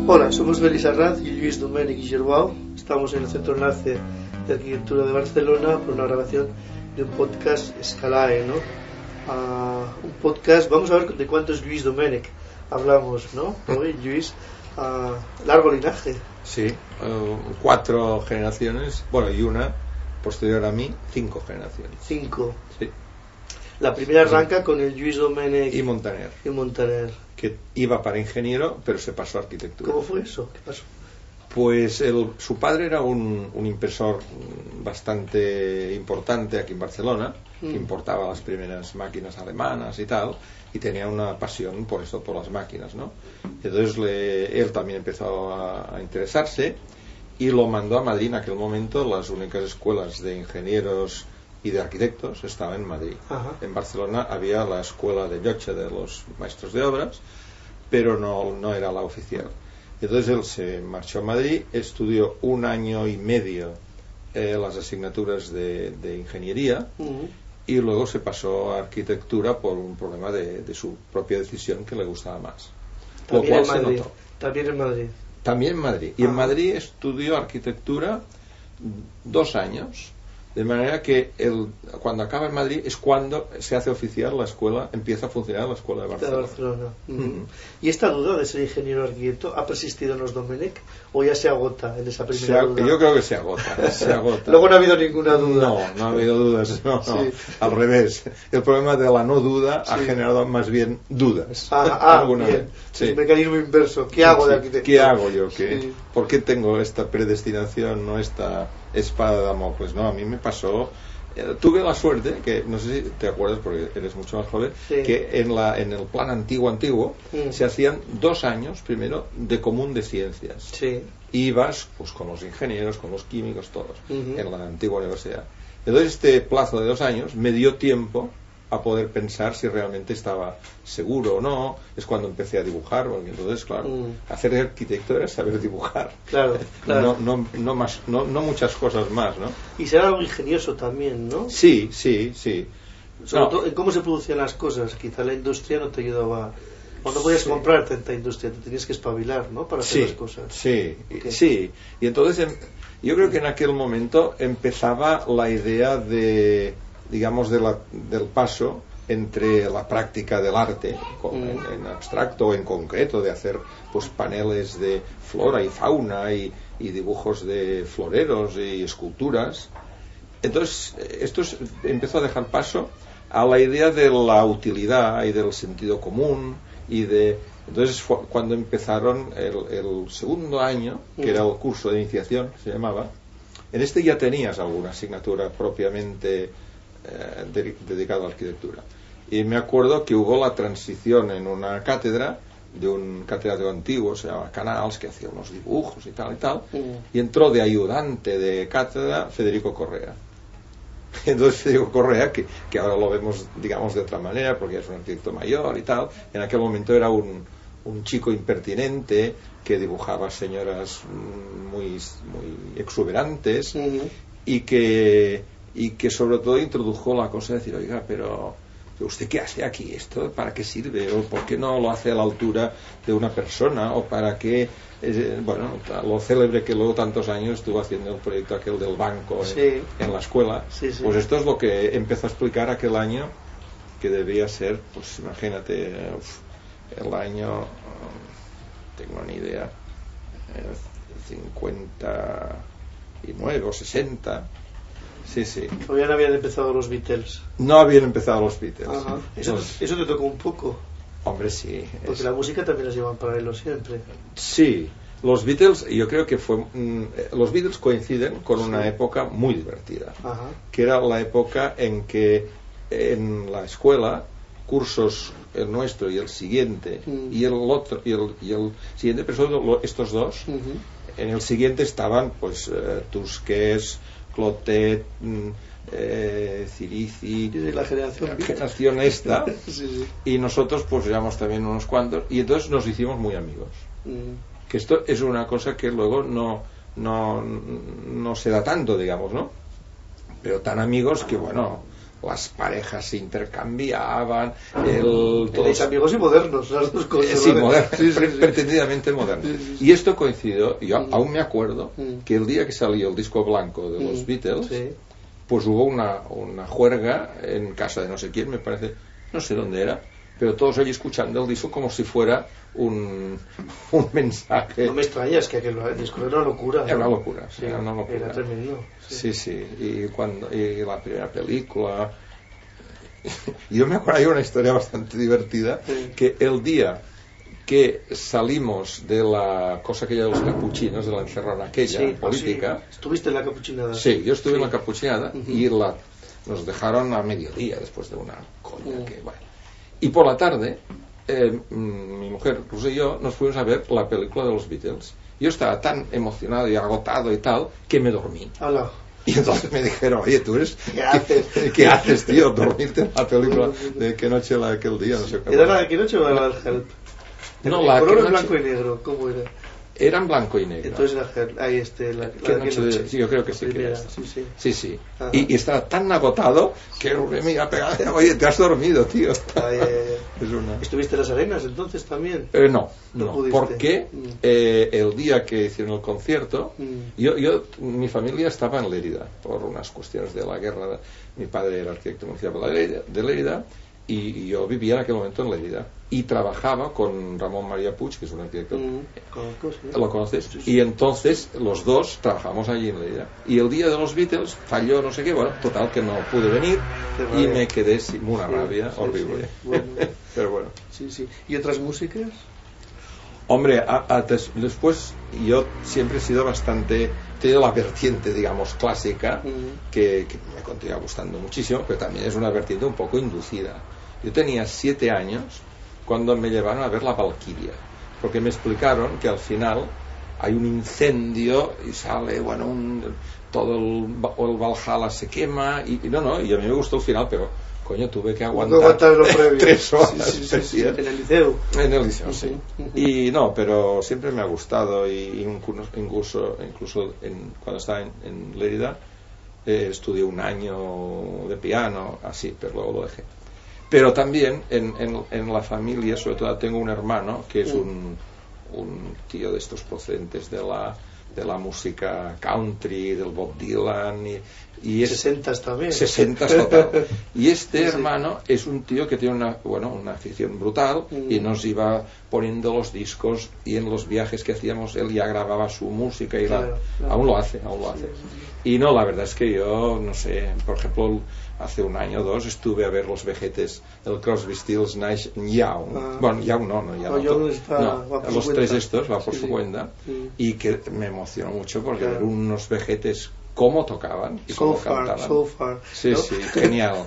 Hola, somos Beli Sarraz y Lluís Domènech y Gerbau. Estamos en el Centro Enlace de Arquitectura de Barcelona por una grabación de un podcast Scalae, ¿no? Un podcast, vamos a ver de cuántos Lluís Domènech hablamos, ¿no? Hoy Lluís, largo linaje. Sí, 4 generaciones, bueno, y una posterior a mí, 5 generaciones. 5. Sí. La primera arranca con el Lluís Domènech y Montaner. Que iba para ingeniero, pero se pasó a arquitectura. ¿Cómo fue eso? ¿Qué pasó? Pues su padre era un impresor bastante importante aquí en Barcelona, que importaba las primeras máquinas alemanas y tal, y tenía una pasión por eso, por las máquinas, ¿no? Entonces él también empezó a interesarse y lo mandó a Madrid. En aquel momento las únicas escuelas de ingenieros y de arquitectos estaban en Madrid. Ajá. En Barcelona había la escuela de Llotja de los maestros de obras, pero no era la oficial. Entonces él se marchó a Madrid, estudió 1 año y medio las asignaturas de ingeniería, y luego se pasó a arquitectura por un problema de su propia decisión que le gustaba más. También lo cual en Madrid. se notó. También en Madrid. Y en Madrid estudió arquitectura 2 años. De manera que cuando acaba en Madrid es cuando se hace oficial la escuela, empieza a funcionar la escuela de Barcelona. ¿Y esta duda de ser ingeniero arquitecto ha persistido en los Domènech o ya se agota en esa primera duda? Yo creo que se agota. Luego no ha habido ninguna duda. No ha habido dudas. No. Sí. Al revés. El problema de la no duda ha generado más bien dudas. Bien. Sí. Es un mecanismo inverso. ¿Qué hago de arquitecto? ¿Qué hago yo? Sí. ¿Por qué tengo esta predestinación, no esta espada de Damocles? No, a mí me pasó. Tuve la suerte, que no sé si te acuerdas porque eres mucho más joven, que en el plan antiguo se hacían 2 años primero de común de ciencias. Sí. Ibas pues con los ingenieros, con los químicos, todos, en la antigua universidad. Entonces este plazo de 2 años me dio tiempo a poder pensar si realmente estaba seguro o no. Es cuando empecé a dibujar, porque entonces, claro, hacer arquitecto era saber dibujar. Claro. No muchas cosas más, ¿no? Y ser algo ingenioso también, ¿no? Sí. Sobre todo en cómo se producían las cosas. Quizá la industria no te ayudaba, o no podías comprar tanta industria, te tenías que espabilar, ¿no? Para hacer las cosas. Sí. Y entonces yo creo que en aquel momento empezaba la idea de, digamos, del paso entre la práctica del arte en abstracto o en concreto, de hacer pues paneles de flora y fauna y dibujos de floreros y esculturas. Entonces esto empezó a dejar paso a la idea de la utilidad y del sentido común entonces fue cuando empezaron el segundo año, que era el curso de iniciación, se llamaba. En este ya tenías alguna asignatura propiamente dedicado a la arquitectura, y me acuerdo que hubo la transición en una cátedra de un catedrático antiguo, se llama Canals, que hacía unos dibujos y tal, y entró de ayudante de cátedra Federico Correa. Entonces Federico Correa, que ahora lo vemos, digamos, de otra manera porque es un arquitecto mayor y tal, en aquel momento era un chico impertinente que dibujaba señoras muy exuberantes, y que sobre todo introdujo la cosa de decir, oiga, pero ¿usted qué hace aquí? ¿Esto para qué sirve? ¿O por qué no lo hace a la altura de una persona? ¿O para qué? Bueno, lo célebre que luego tantos años estuvo haciendo el proyecto aquel del banco en la escuela. Pues esto es lo que empezó a explicar aquel año, que debía ser, pues imagínate, el año, tengo ni idea, 59 o 60. Sí. Todavía no habían empezado los Beatles. No habían empezado los Beatles. Ajá. Eso te tocó un poco. Hombre, sí. Porque la música también las lleva en paralelo siempre. Sí, los Beatles, yo creo que los Beatles coinciden con una época muy divertida, que era la época en que en la escuela, cursos, el nuestro y el siguiente, y el otro y el siguiente, pero sobre todo estos dos, en el siguiente estaban pues Tusquets, Clotet, Cirici, de la generación esta, y nosotros pues llevamos también unos cuantos, y entonces nos hicimos muy amigos. Que esto es una cosa que luego no se da tanto, digamos, ¿no? Pero tan amigos que, bueno, las parejas se intercambiaban, Tenéis amigos y modernos, las dos cosas. Sí, pretendidamente modernos. Y esto coincidió, yo aún me acuerdo que el día que salió el disco blanco de los Beatles, pues hubo una juerga en casa de no sé quién, me parece, no sé dónde era, pero todos allí escuchando el disco como si fuera un mensaje. No me extrañas, que aquel disco era una locura. Era una locura, sí, era una locura. Era tremendo. Sí. Y la primera película. Yo me acuerdo, hay una historia bastante divertida, que el día que salimos de la cosa aquella de los capuchinos, de la encerrona aquella política. ¿Estuviste en la capuchinada? Sí, yo estuve en la capuchinada y nos dejaron a mediodía después de una coña que bueno. Y por la tarde mi mujer, Rosa y yo nos fuimos a ver la película de los Beatles. Yo estaba tan emocionado y agotado y tal que me dormí. Hola. Y entonces me dijeron, oye, ¿tú eres? ¿Qué haces, tío? Dormirte en la película de qué noche la de aquel día, no sé qué. ¿Era la de qué noche o era el Help? No, la color que en blanco y negro, ¿cómo era? Era en blanco y negro. Entonces era Help, ahí la ¿Qué noche? Sí, yo creo que sí. Primera, que sí. Y estaba tan agotado que me iba a pegar. Oye, te has dormido, tío. Es una... ¿Estuviste en las arenas entonces también? No, porque el día que hicieron el concierto, mi familia estaba en Lérida por unas cuestiones de la guerra. Mi padre era arquitecto municipal de Lérida y yo vivía en aquel momento en Lérida y trabajaba con Ramón María Puig, que es un arquitecto. ¿Lo conoces? Sí. Y entonces los dos trabajamos allí en Lérida. Y el día de los Beatles falló no sé qué, bueno, total que no pude venir y me quedé sin una rabia horrible. Bueno. Pero bueno. Sí. ¿Y otras músicas? Hombre, después yo siempre he sido bastante... He tenido la vertiente, digamos, clásica, que me continúa gustando muchísimo, pero también es una vertiente un poco inducida. Yo tenía 7 años cuando me llevaron a ver la Valquiria, porque me explicaron que al final hay un incendio y sale, bueno, todo el Valhalla se quema, y a mí me gustó el final, pero coño, tuve que aguantar 3 horas. Sí. En el liceo. En el liceo, sí. Y no, pero siempre me ha gustado, y incluso cuando estaba en Lérida estudié un año de piano, así, pero luego lo dejé. Pero también en la familia, sobre todo tengo un hermano que es un tío de estos procedentes de la música country, del Bob Dylan y 60 también. 60 total. Y este hermano es un tío que tiene una afición brutal y nos iba poniendo los discos, y en los viajes que hacíamos él ya grababa su música y aún lo hace. Y no, la verdad es que yo no sé, por ejemplo, hace un año o 2 estuve a ver los vejetes del Crosby, Stills, Nash Young. Bueno, Young no, los 3 estos, va por su cuenta, y que me emocionó mucho porque ver unos vejetes cómo tocaban y cómo cantaban. Sí, genial.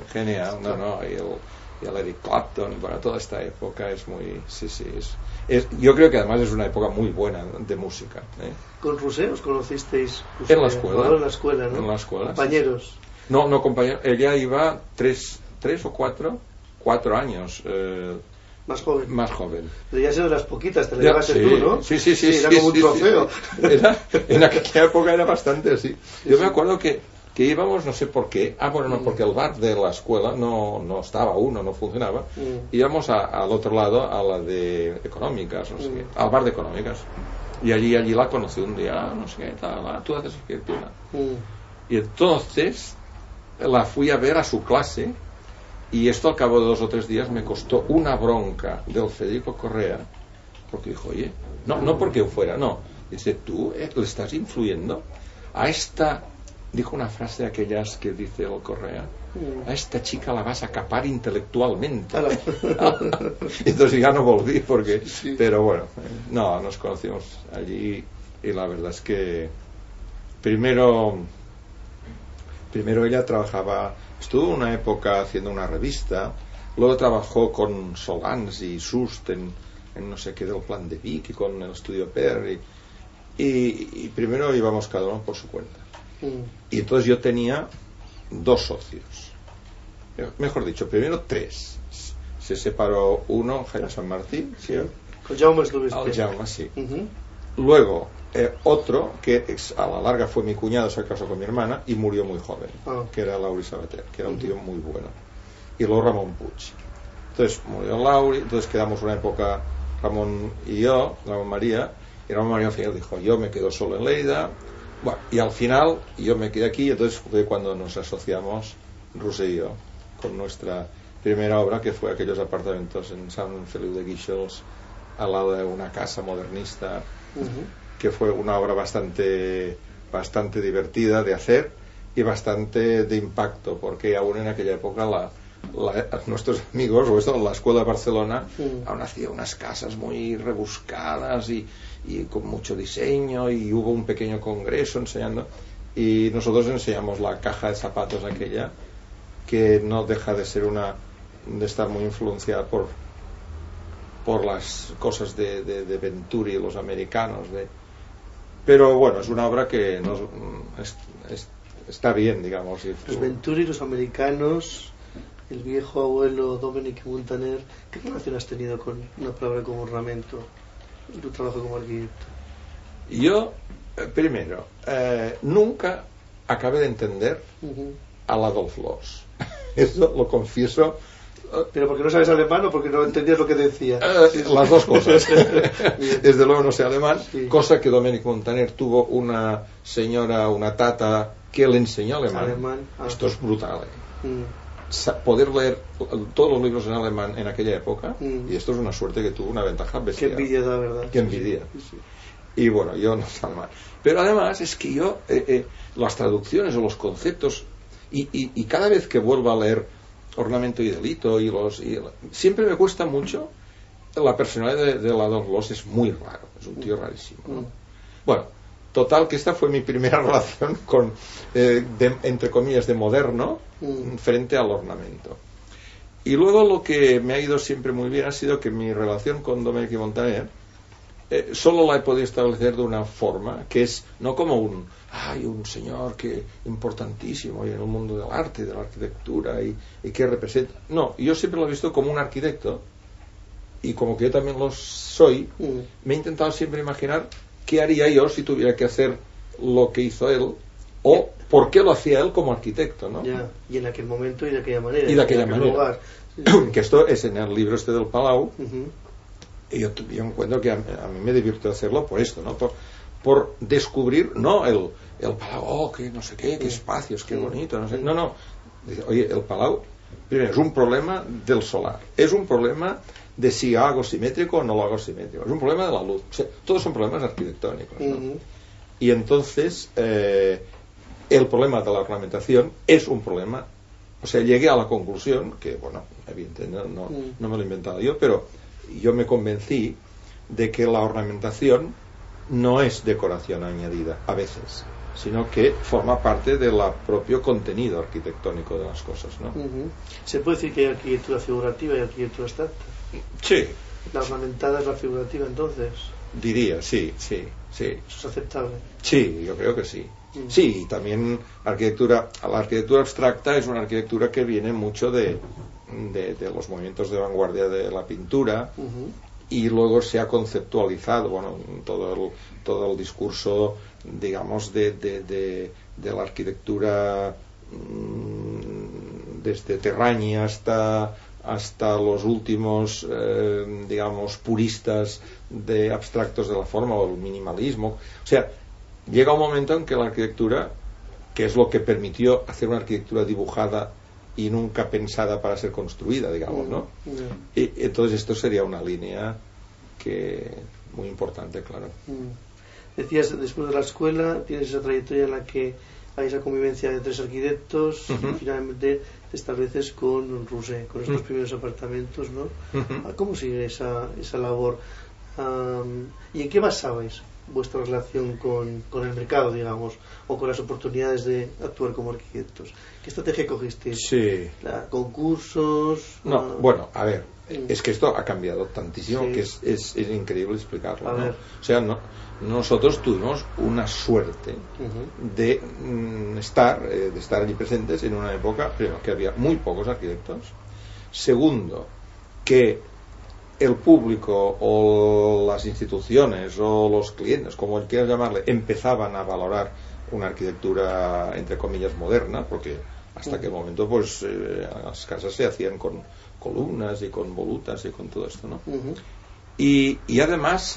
Y el Eric Clapton, bueno, toda esta época es muy... yo creo que además es una época muy buena de música. ¿Con Roser os conocisteis? En la escuela. En la escuela, ¿no? En la escuela. ¿Compañeros? No, compañeros. Ella iba 3 o 4 años más joven. Pero ya sido de las poquitas, te la llevaste tú, ¿no? Sí. Era como un trofeo. En aquella época era bastante así. Yo me acuerdo que íbamos, no sé por qué, porque el bar de la escuela no estaba aún, no funcionaba. Íbamos al otro lado, a la de económicas, no sé qué, al bar de económicas. Y allí la conocí un día, no sé qué, tú haces arquitectura. Y entonces la fui a ver a su clase, y esto al cabo de 2 o 3 días me costó una bronca del Federico Correa, porque dijo, oye, no porque yo fuera, no, dice, tú le estás influyendo a esta, dijo una frase de aquellas que dice el Correa, a esta chica la vas a capar intelectualmente. Entonces ya no volví porque pero bueno, nos conocimos allí, y la verdad es que primero ella trabajaba, estuvo una época haciendo una revista, luego trabajó con Solans y Sust en no sé qué del Plan de Vic y con el Estudio Perry, y primero íbamos cada uno por su cuenta. Y entonces yo tenía 2 socios, mejor dicho, primero 3. Se separó uno, Jaime San Martín, con Jaume estuviste. Jaume, sí. Luego otro que a la larga fue mi cuñado, se casó con mi hermana y murió muy joven, que era Lauri Sabater, que era un tío muy bueno. Y luego Ramón Puig. Entonces murió Lauri, entonces quedamos una época Ramón y yo, Ramón María, y Ramón María al final dijo, yo me quedo solo en Lleida. Bueno, y al final yo me quedé aquí, entonces fue cuando nos asociamos Roser y yo con nuestra primera obra, que fue aquellos apartamentos en Sant Feliu de Guíxols, al lado de una casa modernista, que fue una obra bastante divertida de hacer y bastante de impacto, porque aún en aquella época nuestros amigos, o esto, la escuela de Barcelona, aún hacía unas casas muy rebuscadas y con mucho diseño, y hubo un pequeño congreso enseñando, y nosotros enseñamos la caja de zapatos aquella, que no deja de ser de estar muy influenciada por las cosas de Venturi, los americanos, pero bueno, es una obra que está bien, digamos. Los Venturi, los americanos, el viejo abuelo Dominic Montaner. ¿Qué relación has tenido con una palabra como ornamento en tu trabajo como arquitecto? Yo, primero, nunca acabé de entender al Adolf Loos. Eso lo confieso. ¿Pero porque no sabes alemán o porque no entendías lo que decía? Las dos cosas. Desde luego no sé alemán, cosa que Dominic Montaner tuvo una señora, una tata, que le enseñó alemán. Esto es brutal. Poder leer todos los libros en alemán en aquella época, y esto es una suerte que tuvo, una ventaja bestial. Qué envidia da, ¿verdad? Qué envidia. Sí. Y bueno, yo no sé alemán. Pero además es que yo, las traducciones o los conceptos, y cada vez que vuelvo a leer Ornamento y Delito, siempre me cuesta mucho. La personalidad de Adolf Loos es muy raro, es un tío rarísimo, ¿no? Bueno, total, que esta fue mi primera relación con, entre comillas, de moderno frente al ornamento. Y luego lo que me ha ido siempre muy bien ha sido que mi relación con Dominic Montaner solo la he podido establecer de una forma, que es no como un señor que importantísimo y en el mundo del arte y de la arquitectura y que representa. No, yo siempre lo he visto como un arquitecto, y como que yo también lo soy, me he intentado siempre imaginar qué haría yo si tuviera que hacer lo que hizo él, o por qué lo hacía él como arquitecto, ¿no? Ya, y en aquel momento y de aquella manera. Y de aquella manera. Lugar. Que esto es en el libro del Palau. Y yo encuentro que a mí me divierte hacerlo por esto, ¿no? Por descubrir, no el Palau, que no sé qué espacios, qué bonito, no sé. No. Oye, el Palau, primero, es un problema del solar, es un problema de si hago simétrico o no lo hago simétrico, es un problema de la luz, o sea, todos son problemas arquitectónicos, ¿no? Y entonces el problema de la ornamentación es un problema. O sea, llegué a la conclusión que, bueno, evidentemente no me lo he inventado yo, pero yo me convencí de que la ornamentación no es decoración añadida a veces, sino que forma parte del propio contenido arquitectónico de las cosas, ¿no? ¿Se puede decir que hay arquitectura figurativa y arquitectura abstracta? Sí. ¿La ornamentada es la figurativa entonces? Diría, sí. ¿Eso es aceptable? Sí, yo creo que sí. Sí, y también la arquitectura abstracta es una arquitectura que viene mucho de los movimientos de vanguardia de la pintura, y luego se ha conceptualizado, bueno, todo el discurso, digamos, de la arquitectura desde Terragni hasta los últimos, digamos, puristas de abstractos de la forma, o el minimalismo. O sea, llega un momento en que la arquitectura, que es lo que permitió hacer una arquitectura dibujada y nunca pensada para ser construida, digamos, ¿no? Y entonces esto sería una línea muy importante, claro. Decías, después de la escuela tienes esa trayectoria en la que hay esa convivencia de tres arquitectos, y finalmente te estableces con Roser, con estos primeros apartamentos, ¿no? ¿Cómo sigue esa labor? ¿Y en qué basabais vuestra relación con el mercado, digamos, o con las oportunidades de actuar como arquitectos? ¿Qué estrategia cogisteis? Sí. ¿Concursos? No, bueno, a ver, es que esto ha cambiado tantísimo, que es increíble explicarlo, ¿no? O sea, nosotros tuvimos una suerte de estar allí presentes en una época, primero, que había muy pocos arquitectos, segundo, que el público o las instituciones o los clientes, como quieras llamarle, empezaban a valorar una arquitectura entre comillas moderna, porque hasta aquel momento pues las casas se hacían con columnas y con volutas y con todo esto, ¿no? Y además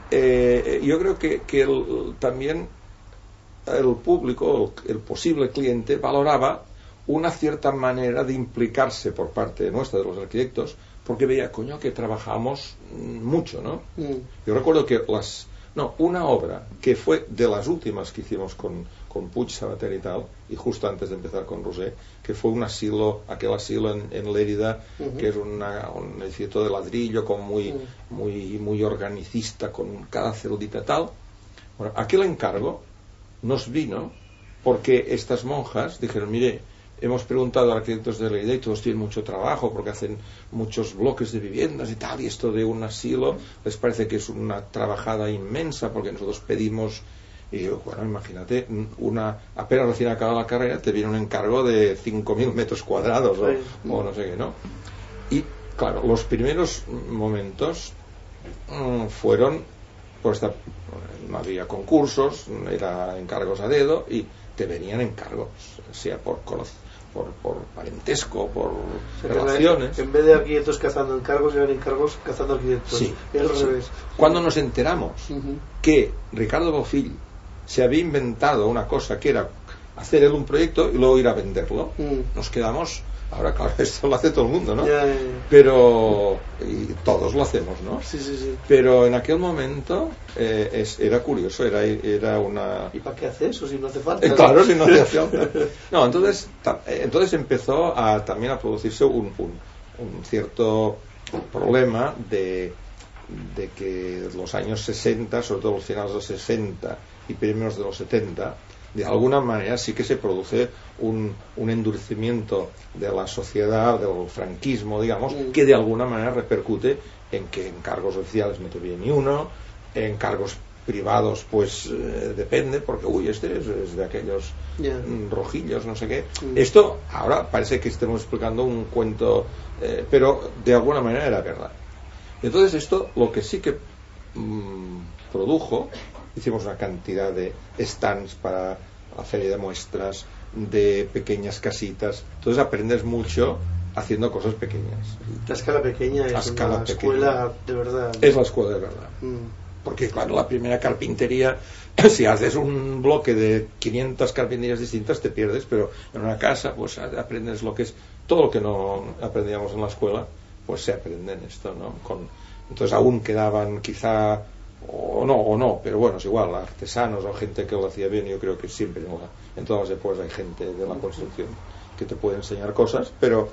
yo creo que también el público, el posible cliente, valoraba una cierta manera de implicarse por parte nuestra, de los arquitectos, porque veía, coño, que trabajamos mucho, ¿no? Yo recuerdo que una obra que fue de las últimas que hicimos con Puig, Sabater y tal, y justo antes de empezar con Rosé, que fue aquel asilo en Lérida, que es un edificio de ladrillo, muy organicista, con cada celdita tal. Bueno, aquel encargo nos vino porque estas monjas dijeron, mire, hemos preguntado a arquitectos de Lérida y todos tienen mucho trabajo porque hacen muchos bloques de viviendas y tal, y esto de un asilo les parece que es una trabajada inmensa porque nosotros pedimos. Y yo, bueno, imagínate, apenas recién acabada la carrera te viene un encargo de 5.000 metros cuadrados o no sé qué, ¿no? Y claro, los primeros momentos fueron, pues no había concursos, era encargos a dedo y te venían encargos, sea por parentesco, por relaciones. En vez de arquitectos cazando encargos, eran encargos cazando arquitectos. Sí, al revés. Cuando nos enteramos que Ricardo Bofill se había inventado una cosa que era hacer él un proyecto y luego ir a venderlo, nos quedamos. Ahora, claro, esto lo hace todo el mundo, ¿no? Ya. Pero y todos lo hacemos, ¿no? Sí. Pero en aquel momento era curioso, era una. ¿Y para qué hace eso si no hace falta? Claro, si no hacía falta. No, entonces empezó también a producirse un cierto problema de que los años 60, sobre todo los finales de los 60 y primeros de los 70, de alguna manera sí que se produce un endurecimiento de la sociedad, del franquismo, digamos, que de alguna manera repercute en que en cargos oficiales no te viene ni uno, en cargos privados pues depende, porque este es de aquellos rojillos, no sé qué. Esto ahora parece que estemos explicando un cuento, pero de alguna manera era verdad. Entonces esto lo que sí que produjo, hicimos una cantidad de stands para la feria de muestras, de pequeñas casitas, entonces aprendes mucho haciendo cosas pequeñas. La escala pequeña es una escuela de verdad. Es la escuela de verdad. Porque claro, la primera carpintería, si haces un bloque de 500 carpinterías distintas te pierdes, pero en una casa pues aprendes lo que es todo lo que no aprendíamos en la escuela, pues se aprende en esto, ¿no? Entonces aún quedaban quizá o no, pero bueno, es igual, artesanos o gente que lo hacía bien. Yo creo que siempre en todas las épocas hay gente de la construcción que te puede enseñar cosas, pero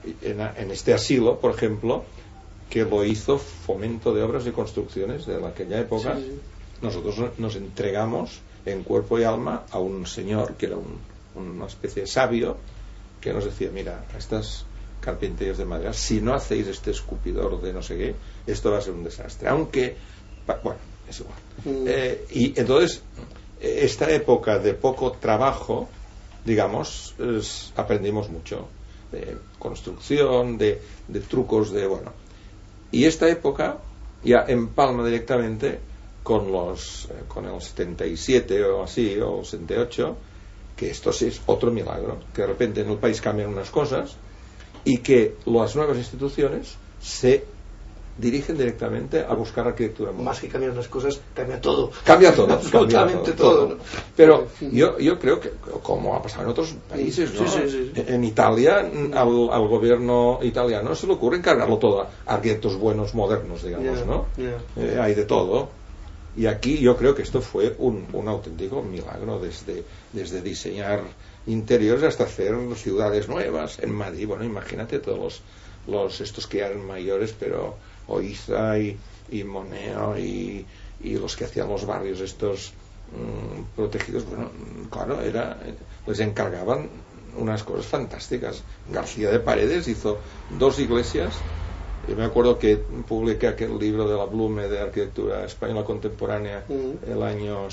en este asilo, por ejemplo, que lo hizo Fomento de Obras y Construcciones de aquella época, nosotros nos entregamos en cuerpo y alma a un señor que era una especie de sabio, que nos decía, mira, estas carpinterías de madera, si no hacéis este escupidor de no sé qué, esto va a ser un desastre, aunque bueno, es igual. Y entonces esta época de poco trabajo, digamos, aprendimos mucho de construcción, de trucos, y esta época ya empalma directamente con el 77 o así, o 78, que esto sí es otro milagro, que de repente en el país cambian unas cosas y que las nuevas instituciones se dirigen directamente a buscar arquitectura moderna. Más que cambiar las cosas, cambia todo. Cambia todo. Absolutamente todo. ¿No? Pero yo creo que, como ha pasado en otros países, ¿no? Sí. En Italia, al gobierno italiano se le ocurre encargarlo todo a arquitectos buenos, modernos, digamos, ¿no? Hay de todo. Y aquí yo creo que esto fue un auténtico milagro, desde diseñar interiores hasta hacer ciudades nuevas en Madrid. Bueno, imagínate todos los estos que eran mayores, pero Oiza y Moneo y los que hacían los barrios estos protegidos, bueno, claro, les encargaban unas cosas fantásticas. García de Paredes hizo 2 iglesias. Yo me acuerdo que publiqué aquel libro de la Blume de arquitectura española contemporánea el año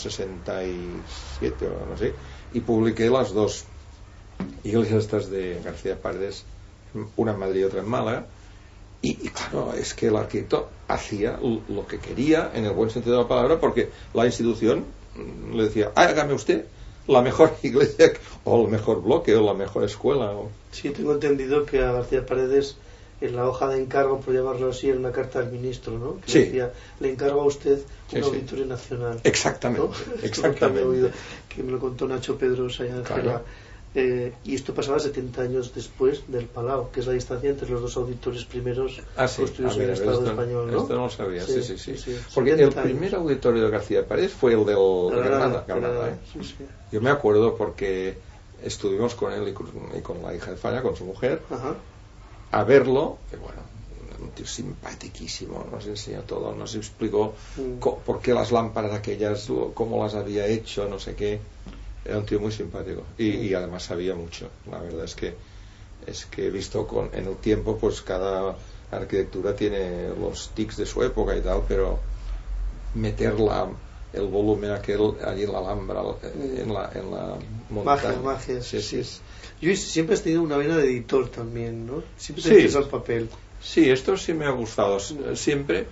67 o no sé, y publiqué las 2 iglesias estas de García de Paredes, una en Madrid y otra en Málaga, Y claro, es que el arquitecto hacía lo que quería en el buen sentido de la palabra, porque la institución le decía, hágame usted la mejor iglesia o el mejor bloque o la mejor escuela. Sí, tengo entendido que a García Paredes en la hoja de encargo, por llamarlo así, en una carta al ministro, ¿no? Que sí. decía, le encargo a usted un sí, auditorio nacional. Exactamente, ¿no? exactamente. Que me lo contó Nacho Pedros allá en claro. Gela. Y esto pasaba 70 años después del Palau, que es la distancia entre los dos auditorios primeros construidos en el Estado español, ¿no? Esto no lo sabía, sí. Porque 70 el primer auditorio de García Paredes fue el del Granada, ¿eh? Sí. Yo me acuerdo porque estuvimos con él y con la hija de Falla, con su mujer, Ajá. a verlo, y bueno, un tío simpaticísimo, nos enseñó todo, nos explicó por qué las lámparas aquellas, cómo las había hecho, no sé qué. Era un tío muy simpático y además sabía mucho. La verdad es que he visto en el tiempo, pues cada arquitectura tiene los tics de su época y tal, pero meter el volumen aquel allí en la Alhambra, en la montaña. Magia. Sí. Yo siempre has tenido una vena de editor también, ¿no? Siempre te interesa el papel. Sí, esto sí me ha gustado siempre.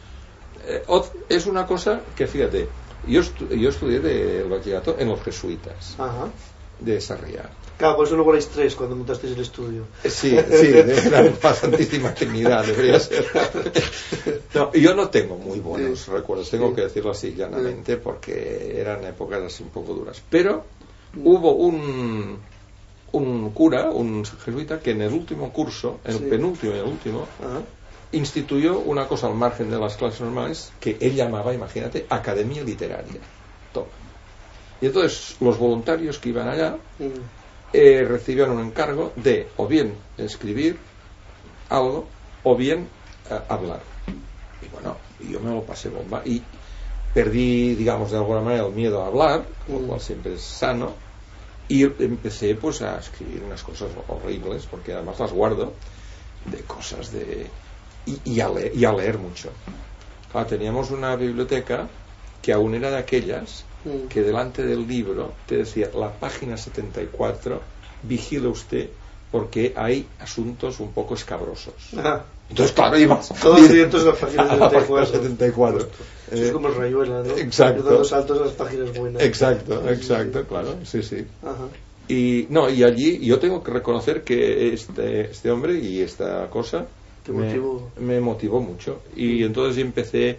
Es una cosa que, fíjate, yo estudié del bachillerato en los jesuitas. Ajá. De Sarriá. Claro, por eso luego erais 3 cuando montasteis el estudio. Sí, de la Santísima Trinidad debería ser. No, yo no tengo muy buenos recuerdos, tengo que decirlo así llanamente, porque eran épocas así un poco duras. Pero hubo un cura, un jesuita, que en el último curso, en el penúltimo y el último, instituyó una cosa al margen de las clases normales que él llamaba, imagínate, Academia Literaria. Toma. Y entonces los voluntarios que iban allá recibían un encargo de o bien escribir algo o bien hablar. Y bueno, yo me lo pasé bomba y perdí, digamos, de alguna manera el miedo a hablar, lo cual siempre es sano, y empecé pues a escribir unas cosas horribles, porque además las guardo, de cosas y a leer mucho. Claro, teníamos una biblioteca que aún era de aquellas que delante del libro te decía, la página 74, vigile usted porque hay asuntos un poco escabrosos. Entonces, claro, ibas todos directos a la página 74. Eso es como el Rayuela, ¿no? Exacto. Dando saltos a las páginas buenas. Exacto, claro, sí. Ajá. Y allí yo tengo que reconocer que este hombre y esta cosa me motivó mucho. Y entonces empecé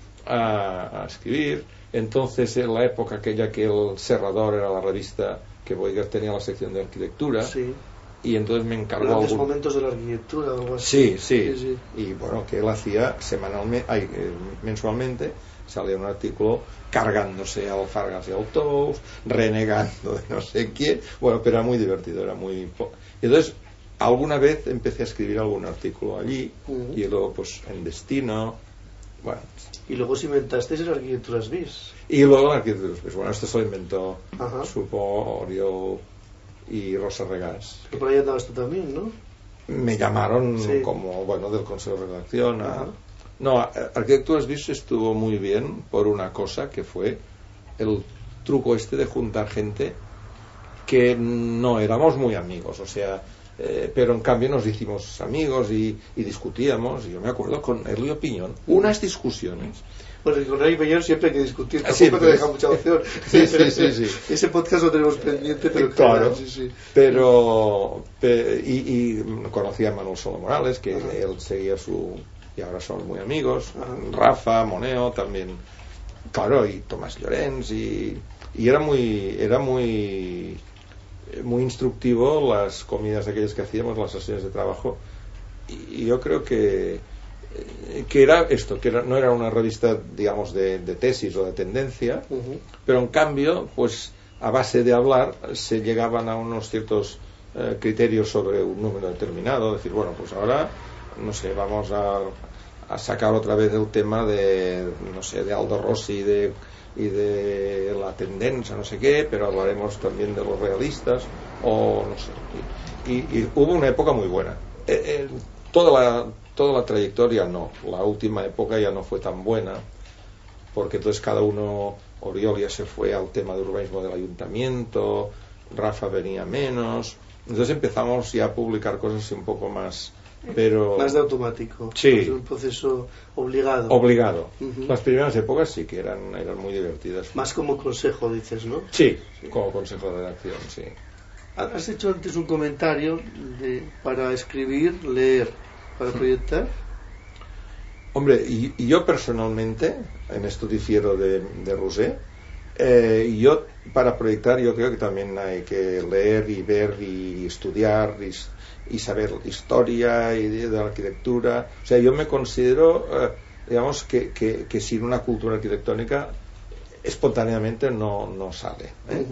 a escribir. Entonces, en la época aquella que el Serrador era la revista que Boiger tenía la sección de arquitectura, y entonces me encargó grandes momentos de la arquitectura o algo así. Sí. Y bueno, que él hacía mensualmente, salía un artículo cargándose al Fargas y al Tous, renegando de no sé quién. Bueno, pero era muy divertido, era muy... Y entonces, alguna vez empecé a escribir algún artículo allí, y luego pues en Destino. Bueno. Y luego se inventasteis en Arquitecturas BIS. Y luego en Arquitecturas BIS. Bueno, esto se lo inventó, supo, Oriol y Rosa Regás. Que por ahí andabas tú también, ¿no? Me llamaron como, del Consejo de Redacción. No, Arquitecturas BIS estuvo muy bien por una cosa que fue el truco de juntar gente que no éramos muy amigos, o sea... pero en cambio nos hicimos amigos y discutíamos, y yo me acuerdo con Elio Piñón unas discusiones. Bueno, y con Elio Piñón siempre hay que discutir, tampoco te deja mucha opción. Sí. Ese podcast lo tenemos pendiente, pero claro. Pero y conocí a Manuel Solo Morales, que él seguía y ahora son muy amigos. Rafa Moneo también, claro, y Tomás Llorens, y era muy instructivo las comidas aquellas que hacíamos, las sesiones de trabajo, y yo creo que era esto, no era una revista, digamos, de tesis o de tendencia, pero en cambio, pues a base de hablar se llegaban a unos ciertos criterios sobre un número determinado, decir, bueno, pues ahora, no sé, vamos a sacar otra vez el tema de, no sé, de Aldo Rossi y de la tendencia, no sé qué, pero hablaremos también de los realistas, o no sé. Y hubo una época muy buena. Toda la trayectoria no. La última época ya no fue tan buena, porque entonces cada uno, Oriol ya se fue al tema de urbanismo del ayuntamiento, Rafa venía menos, entonces empezamos ya a publicar cosas un poco más pero más de automático. Sí. Es un proceso obligado. Las primeras épocas sí que eran muy divertidas. Más como consejo, dices, ¿no? Sí, como consejo de redacción, sí. Has hecho antes un comentario para escribir, leer, para proyectar. Hombre, y yo personalmente, en esto difiero de Rousset, yo para proyectar yo creo que también hay que leer y ver y estudiar y saber historia y de la arquitectura. O sea, yo me considero, digamos, que sin una cultura arquitectónica espontáneamente no sale.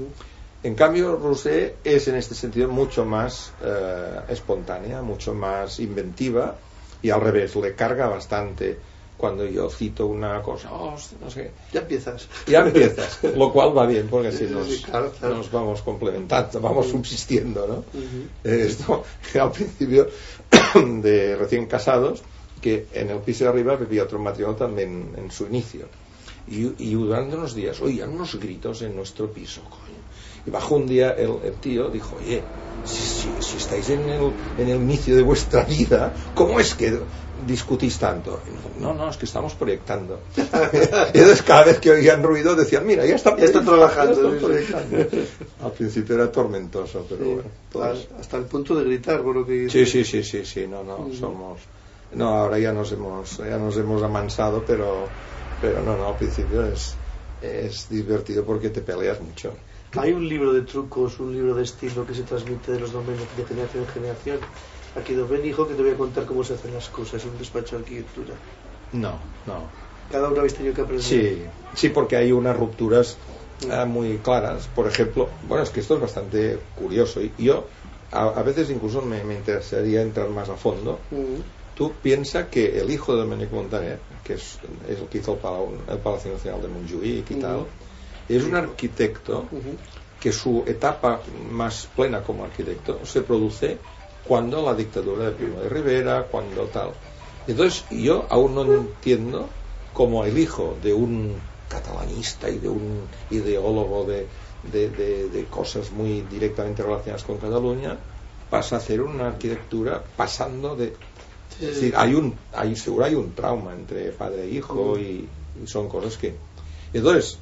En cambio, Rousset es en este sentido mucho más espontánea, mucho más inventiva, y al revés, le carga bastante cuando yo cito una cosa, no sé. Ya empiezas, lo cual va bien, porque así claro. nos vamos complementando, vamos subsistiendo, ¿no? Esto, al principio de recién casados, que en el piso de arriba vivía otro matrimonio también en su inicio, y durante unos días oían unos gritos en nuestro piso, coño. Y bajó un día el tío, dijo, oye, si estáis en el inicio de vuestra vida, ¿cómo es que discutís tanto? No, es que estamos proyectando. Y entonces cada vez que oían ruido decían, mira, ya está trabajando. Al principio era tormentoso, pero bueno. Hasta el punto de gritar, por lo que dices. Sí, somos... No, ahora ya nos hemos amansado, pero no, al principio es divertido porque te peleas mucho. Hay un libro de trucos, un libro de estilo que se transmite de los domenes de generación en generación. Aquí ven, hijo, que te voy a contar cómo se hacen las cosas en un despacho de arquitectura. No. Cada uno habéis tenido que aprender. Sí, porque hay unas rupturas muy claras. Por ejemplo, bueno, es que esto es bastante curioso. Y yo, a veces incluso me interesaría entrar más a fondo. Tú piensas que el hijo de Domènec Montaner, que es el que hizo el Palacio Nacional de Montjuïc y tal, es un arquitecto que su etapa más plena como arquitecto se produce cuando la dictadura de Primo de Rivera, cuando tal. Entonces yo aún no entiendo cómo el hijo de un catalanista y de un ideólogo de cosas muy directamente relacionadas con Cataluña pasa a hacer una arquitectura pasando de... Es decir, seguro hay un trauma entre padre e hijo y son cosas que... Entonces,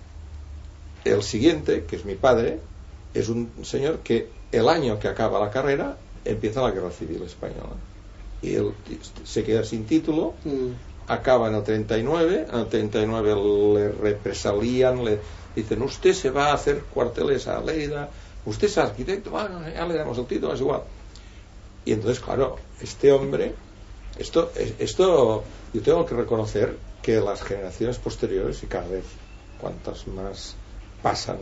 el siguiente, que es mi padre, es un señor que el año que acaba la carrera empieza la Guerra Civil Española. Y él se queda sin título, acaba en el 39, en el 39 le represalían, le dicen, usted se va a hacer cuarteles a Lleida, usted es arquitecto, bueno, ya le damos el título, es igual. Y entonces, claro, este hombre, esto yo tengo que reconocer que las generaciones posteriores, y cada vez cuantas más pasan,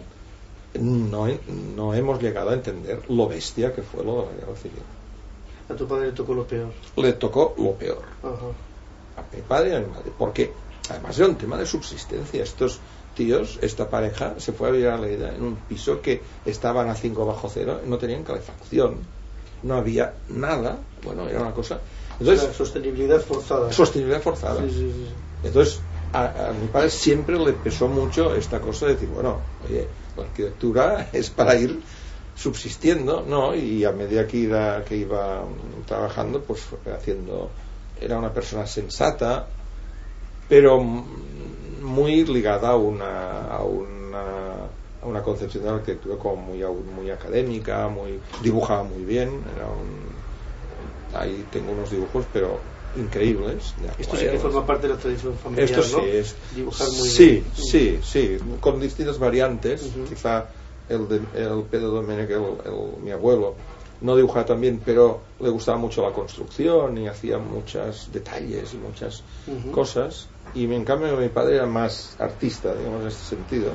no hemos llegado a entender lo bestia que fue lo de la Guerra Civil. A tu padre le tocó lo peor. Le tocó lo peor. Ajá. A mi padre y a mi madre. Porque además era un tema de subsistencia. Estos tíos, esta pareja, se fue a vivir a Lleida en un piso que estaban a 5 bajo cero, no tenían calefacción, no había nada. Bueno, era una cosa. Entonces, la sostenibilidad forzada. Sí. Entonces, a mi padre siempre le pesó mucho esta cosa de decir, bueno, oye, la arquitectura es para ir subsistiendo, ¿no? Y a medida que iba trabajando, pues era una persona sensata, pero muy ligada a una concepción de la arquitectura como muy académica, dibujaba muy bien, ahí tengo unos dibujos, pero increíbles. Esto sí que forma parte de la tradición familiar, esto sí, ¿no? es dibujar muy bien. Sí, con distintas variantes. Quizá el Pedro Domènech, mi abuelo, no dibujaba tan bien, pero le gustaba mucho la construcción y hacía muchos detalles y muchas cosas. Y en cambio mi padre era más artista, digamos, en este sentido.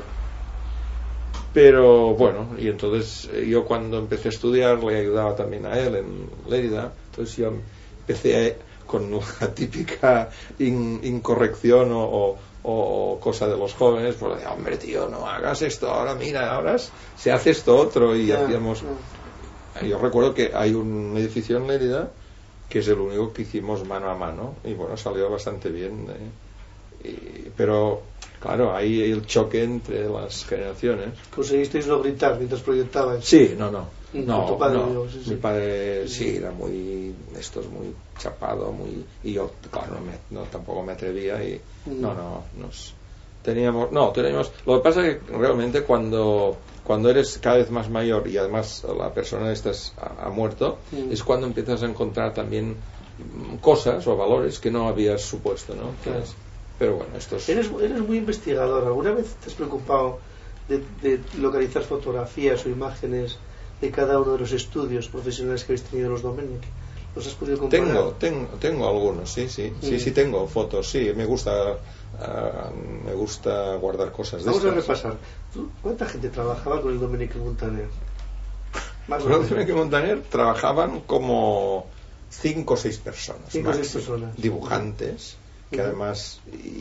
Pero bueno, y entonces yo cuando empecé a estudiar le ayudaba también a él en Lérida. Entonces yo empecé con la típica incorrección o cosa de los jóvenes, pues decía, hombre tío, no hagas esto, ahora mira, ahora se hace esto otro, y hacíamos... Yo recuerdo que hay un edificio en Lérida que es el único que hicimos mano a mano, y bueno, salió bastante bien, pero claro, hay el choque entre las generaciones. ¿Conseguisteis no gritar mientras proyectabais? Sí, no. No, tu padre, no. Sí. Mi padre sí era muy chapado, y yo, claro, tampoco me atrevía y teníamos. Lo que pasa es que realmente cuando eres cada vez más mayor y además la persona esta ha muerto, es cuando empiezas a encontrar también cosas o valores que no habías supuesto, ¿no? Claro. Pero bueno, esto es... Eres muy investigador. ¿Alguna vez te has preocupado de localizar fotografías o imágenes de cada uno de los estudios profesionales que habéis tenido los Domènech? ¿Los has podido comparar? Tengo algunos, sí, tengo fotos, sí, me gusta guardar cosas de Vamos estas. a repasar. ¿Cuánta gente trabajaba con el Domènech Montaner? Con el Domènech Montaner trabajaban como 5 o 6 personas. 5 o 6 personas. Dibujantes, que además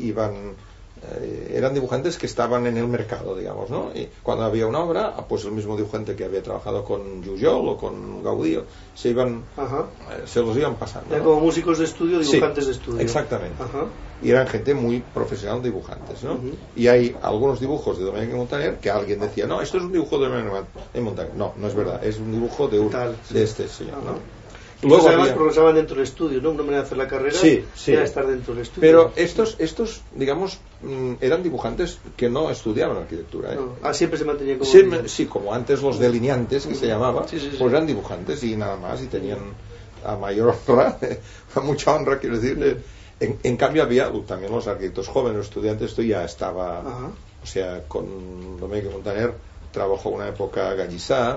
eran dibujantes que estaban en el mercado, digamos, ¿no? Y cuando había una obra, pues el mismo dibujante que había trabajado con Jujol o con Gaudí se los iban pasando, ya, ¿no? como músicos de estudio, dibujantes de estudio. Exactamente. Y eran gente muy profesional, dibujantes, ¿no? Y hay algunos dibujos de Domènech Montaner que alguien decía, no, esto es un dibujo de Domènech Montaner. No es verdad, es un dibujo de este señor, ¿no? Luego además progresaban dentro del estudio, ¿no? Una manera de hacer la carrera era estar dentro del estudio. Pero estos digamos, eran dibujantes que no estudiaban arquitectura, ¿eh? Siempre se mantenían como sí, como antes los delineantes, que se llamaba, pues eran dibujantes y nada más, y tenían a mayor honra, a mucha honra, quiero decir. En cambio había también los arquitectos jóvenes, los estudiantes. Esto ya estaba, o sea, con Domènech Montaner trabajó una época Gallissà,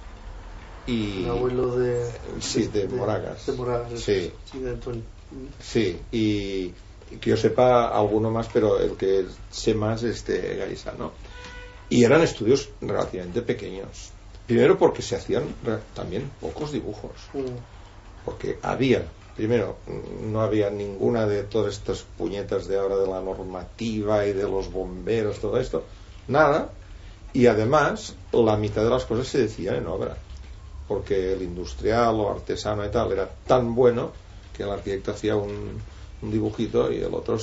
y el abuelo de Moragas. De Moragas, sí, de Antonio. Sí, y que yo sepa alguno más, pero el que sé más es Gallissà, ¿no? Y eran estudios relativamente pequeños. Primero porque se hacían también pocos dibujos. Porque primero, no había ninguna de todas estas puñetas de ahora de la normativa y de los bomberos, todo esto. Nada. Y además, la mitad de las cosas se decían en obra. Porque el industrial o artesano y tal era tan bueno que el arquitecto hacía un dibujito y el otro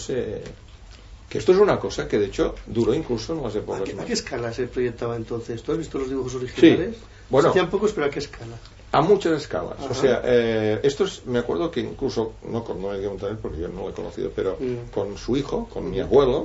que esto es una cosa que de hecho duró incluso en las épocas ¿A qué escala se proyectaba entonces? ¿Tú has visto los dibujos originales? Sí. Bueno, se hacían pocos, pero ¿a qué escala? A muchas escalas. O sea, estos me acuerdo que incluso, no con Domènech Montaner porque yo no lo he conocido, pero con su hijo, con mi abuelo,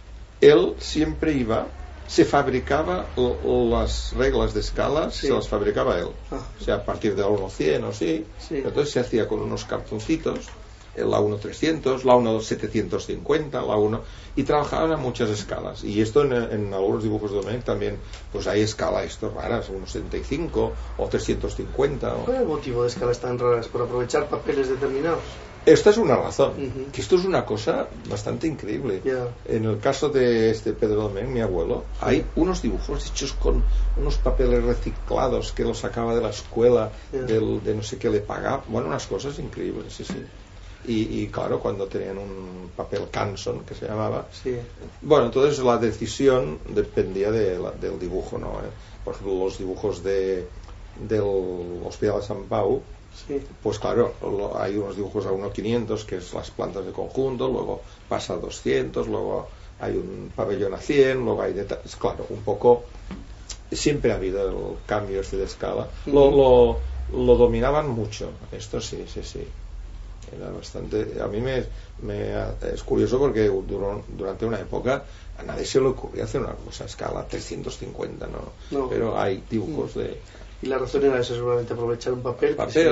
él siempre se fabricaba las reglas de escalas, se las fabricaba él. O sea, a partir de la 1.100 o sí. Entonces se hacía con unos cartoncitos, la 1.300, la 1.750, la 1... Y trabajaban a muchas escalas. Y esto en algunos dibujos de Domènech también, pues hay escalas raras, 1.75 o 350. ¿Cuál es el motivo de escalas tan raras? ¿Por aprovechar papeles determinados? Esta es una razón, que esto es una cosa bastante increíble. En el caso de Pedro Domènech, mi abuelo, hay unos dibujos hechos con unos papeles reciclados que los sacaba de la escuela, de no sé qué le pagaba. Bueno, unas cosas increíbles, sí. Y claro, cuando tenían un papel Canson, que se llamaba, bueno, entonces la decisión dependía del dibujo, ¿no? Por ejemplo, los dibujos del Hospital de Sant Pau, pues claro, hay unos dibujos a 1.500 que es las plantas de conjunto, luego pasa a 200, luego hay un pabellón a 100, luego hay detalles, claro, un poco siempre ha habido el cambio de escala. Lo dominaban mucho, esto sí. Era bastante, a mí es curioso porque durante una época a nadie se le ocurría hacer una cosa a escala 350, ¿no? Pero hay dibujos de... Y la razón era esa, seguramente aprovechar un papel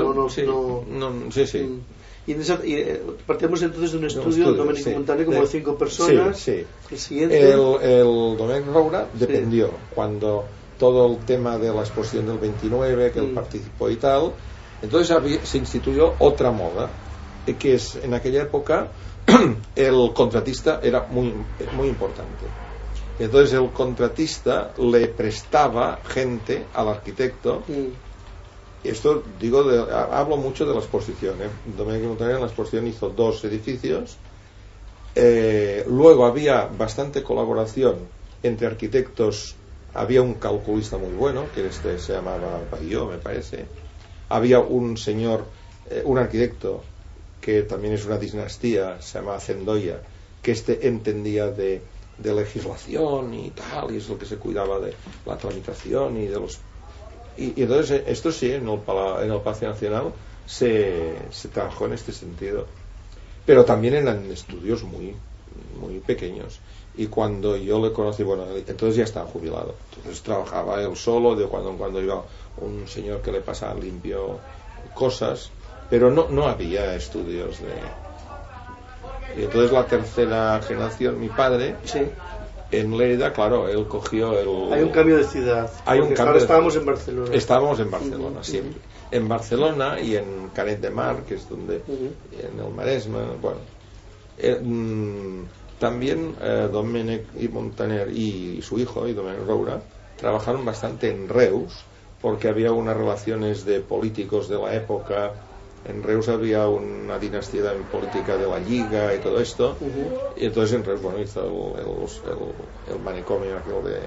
Y partimos entonces de un estudio de Domènech Montaner como de 5 personas. El siguiente, el Domènech Roura dependió cuando todo el tema de la exposición del 29 que él participó y tal, entonces se instituyó otra moda, que es en aquella época el contratista era muy, muy importante. Entonces el contratista le prestaba gente al arquitecto. Esto hablo mucho de la exposición, Domènech Montaner en la exposición hizo 2 edificios. Luego había bastante colaboración entre arquitectos. Había un calculista muy bueno, que se llamaba Bayó, me parece. Había un señor, un arquitecto que también es una dinastía, se llama Zendoya, que entendía de legislación y tal, y es lo que se cuidaba de la tramitación y de los y entonces esto sí, en el Palacio Nacional se trabajó en este sentido, pero también eran estudios muy muy pequeños. Y cuando yo le conocí, bueno, entonces ya estaba jubilado, entonces trabajaba él solo, de cuando en cuando iba un señor que le pasaba limpio cosas, pero no había estudios y entonces la tercera generación, mi padre, sí, en Lérida, claro, él cogió hay un cambio de ciudad, hay un cambio estábamos en Barcelona. Estábamos en Barcelona siempre, en Barcelona y en Canet de Mar, que es donde en el Maresme, bueno, también Domènec y Montaner y su hijo, y Domènec Roura, trabajaron bastante en Reus, porque había unas relaciones de políticos de la época. En Reus había una dinastía política de la Lliga y todo esto, y entonces en Reus, bueno, hizo el manicomio aquel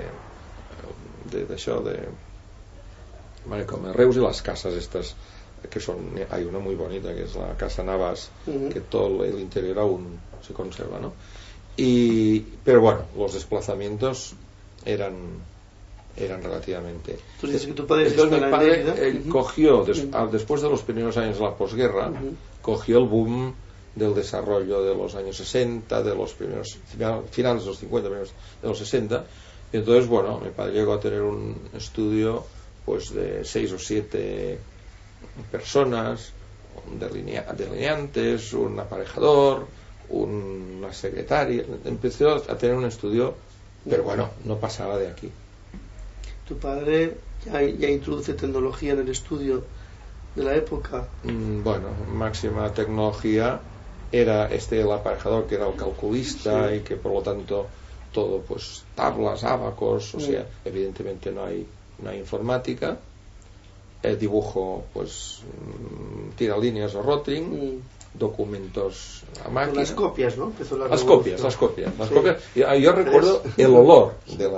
de manicomio Reus, y las casas estas que hay una muy bonita que es la Casa Navas, que todo el interior aún se conserva, ¿no? Pero bueno, los desplazamientos eran relativamente. Entonces dices que tu padre mi padre cogió después de los primeros años de la posguerra, cogió el boom del desarrollo de los años 60, de los primeros finales de los 50, primeros de los 60, y entonces, bueno, mi padre llegó a tener un estudio pues de 6 o 7 personas, delineantes, un aparejador, una secretaria. Empezó a tener un estudio, pero bueno, no pasaba de aquí. ¿Tu padre ya introduce tecnología en el estudio de la época? Bueno, máxima tecnología era el aparejador, que era el calculista, y que por lo tanto todo, pues tablas, ábacos, o sea, evidentemente no hay informática. El dibujo, pues tiralíneas o Rotring, documentos a máquina. Con las copias, ¿no? Las copias. Yo recuerdo el olor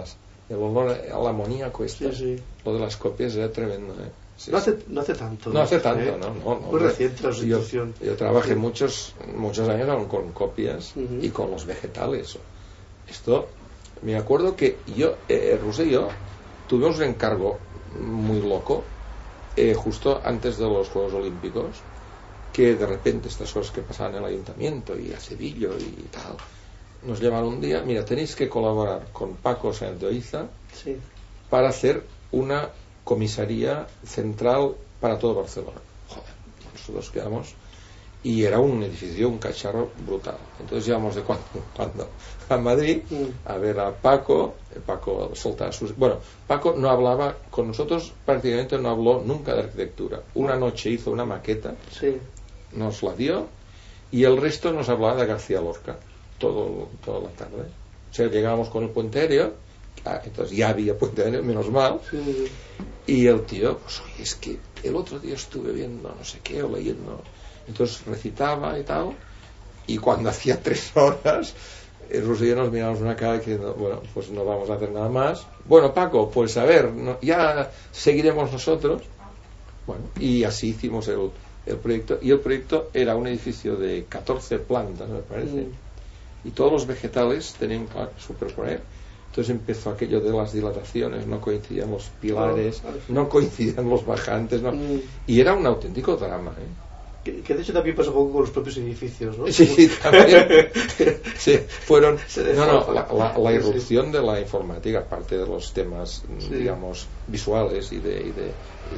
al amoníaco lo de las copias era tremendo, ¿eh? Sí, no hace tanto. No hace tanto, no. Muy reciente la sustitución. Yo trabajé muchos años con copias y con los vegetales. Esto, me acuerdo que Roser y yo tuvimos un encargo muy loco, justo antes de los Juegos Olímpicos, que de repente estas cosas que pasaban en el ayuntamiento y a Sevilla y tal, nos llamaron un día: mira, tenéis que colaborar con Paco Sáenz de Oiza para hacer una comisaría central para todo Barcelona. Joder, nosotros quedamos, y era un edificio, un cacharro brutal. Entonces íbamos de cuando en cuando a Madrid a ver a Paco. Paco soltaba Paco no hablaba con nosotros, prácticamente no habló nunca de arquitectura. Una noche hizo una maqueta, nos la dio, y el resto nos hablaba de García Lorca toda la tarde. O sea, llegábamos con el puente aéreo, entonces ya había puente aéreo, menos mal, y el tío, pues oye, es que el otro día estuve viendo no sé qué o leyendo. Entonces recitaba y tal, y cuando hacía 3 horas, Roser y yo nos miramos una cara diciendo: bueno, pues no vamos a hacer nada más. Bueno, Paco, pues a ver, ya seguiremos nosotros. Bueno, y así hicimos el proyecto, y el proyecto era un edificio de 14 plantas, me parece, y todos los vegetales tenían que superponer. Entonces empezó aquello de las dilataciones, no coincidían los pilares, no coincidían los bajantes, y era un auténtico drama, Que de hecho también pasó un poco con los propios edificios, ¿no? Sí, también. Sí, fueron. La irrupción de la informática, aparte de los temas, digamos, visuales y de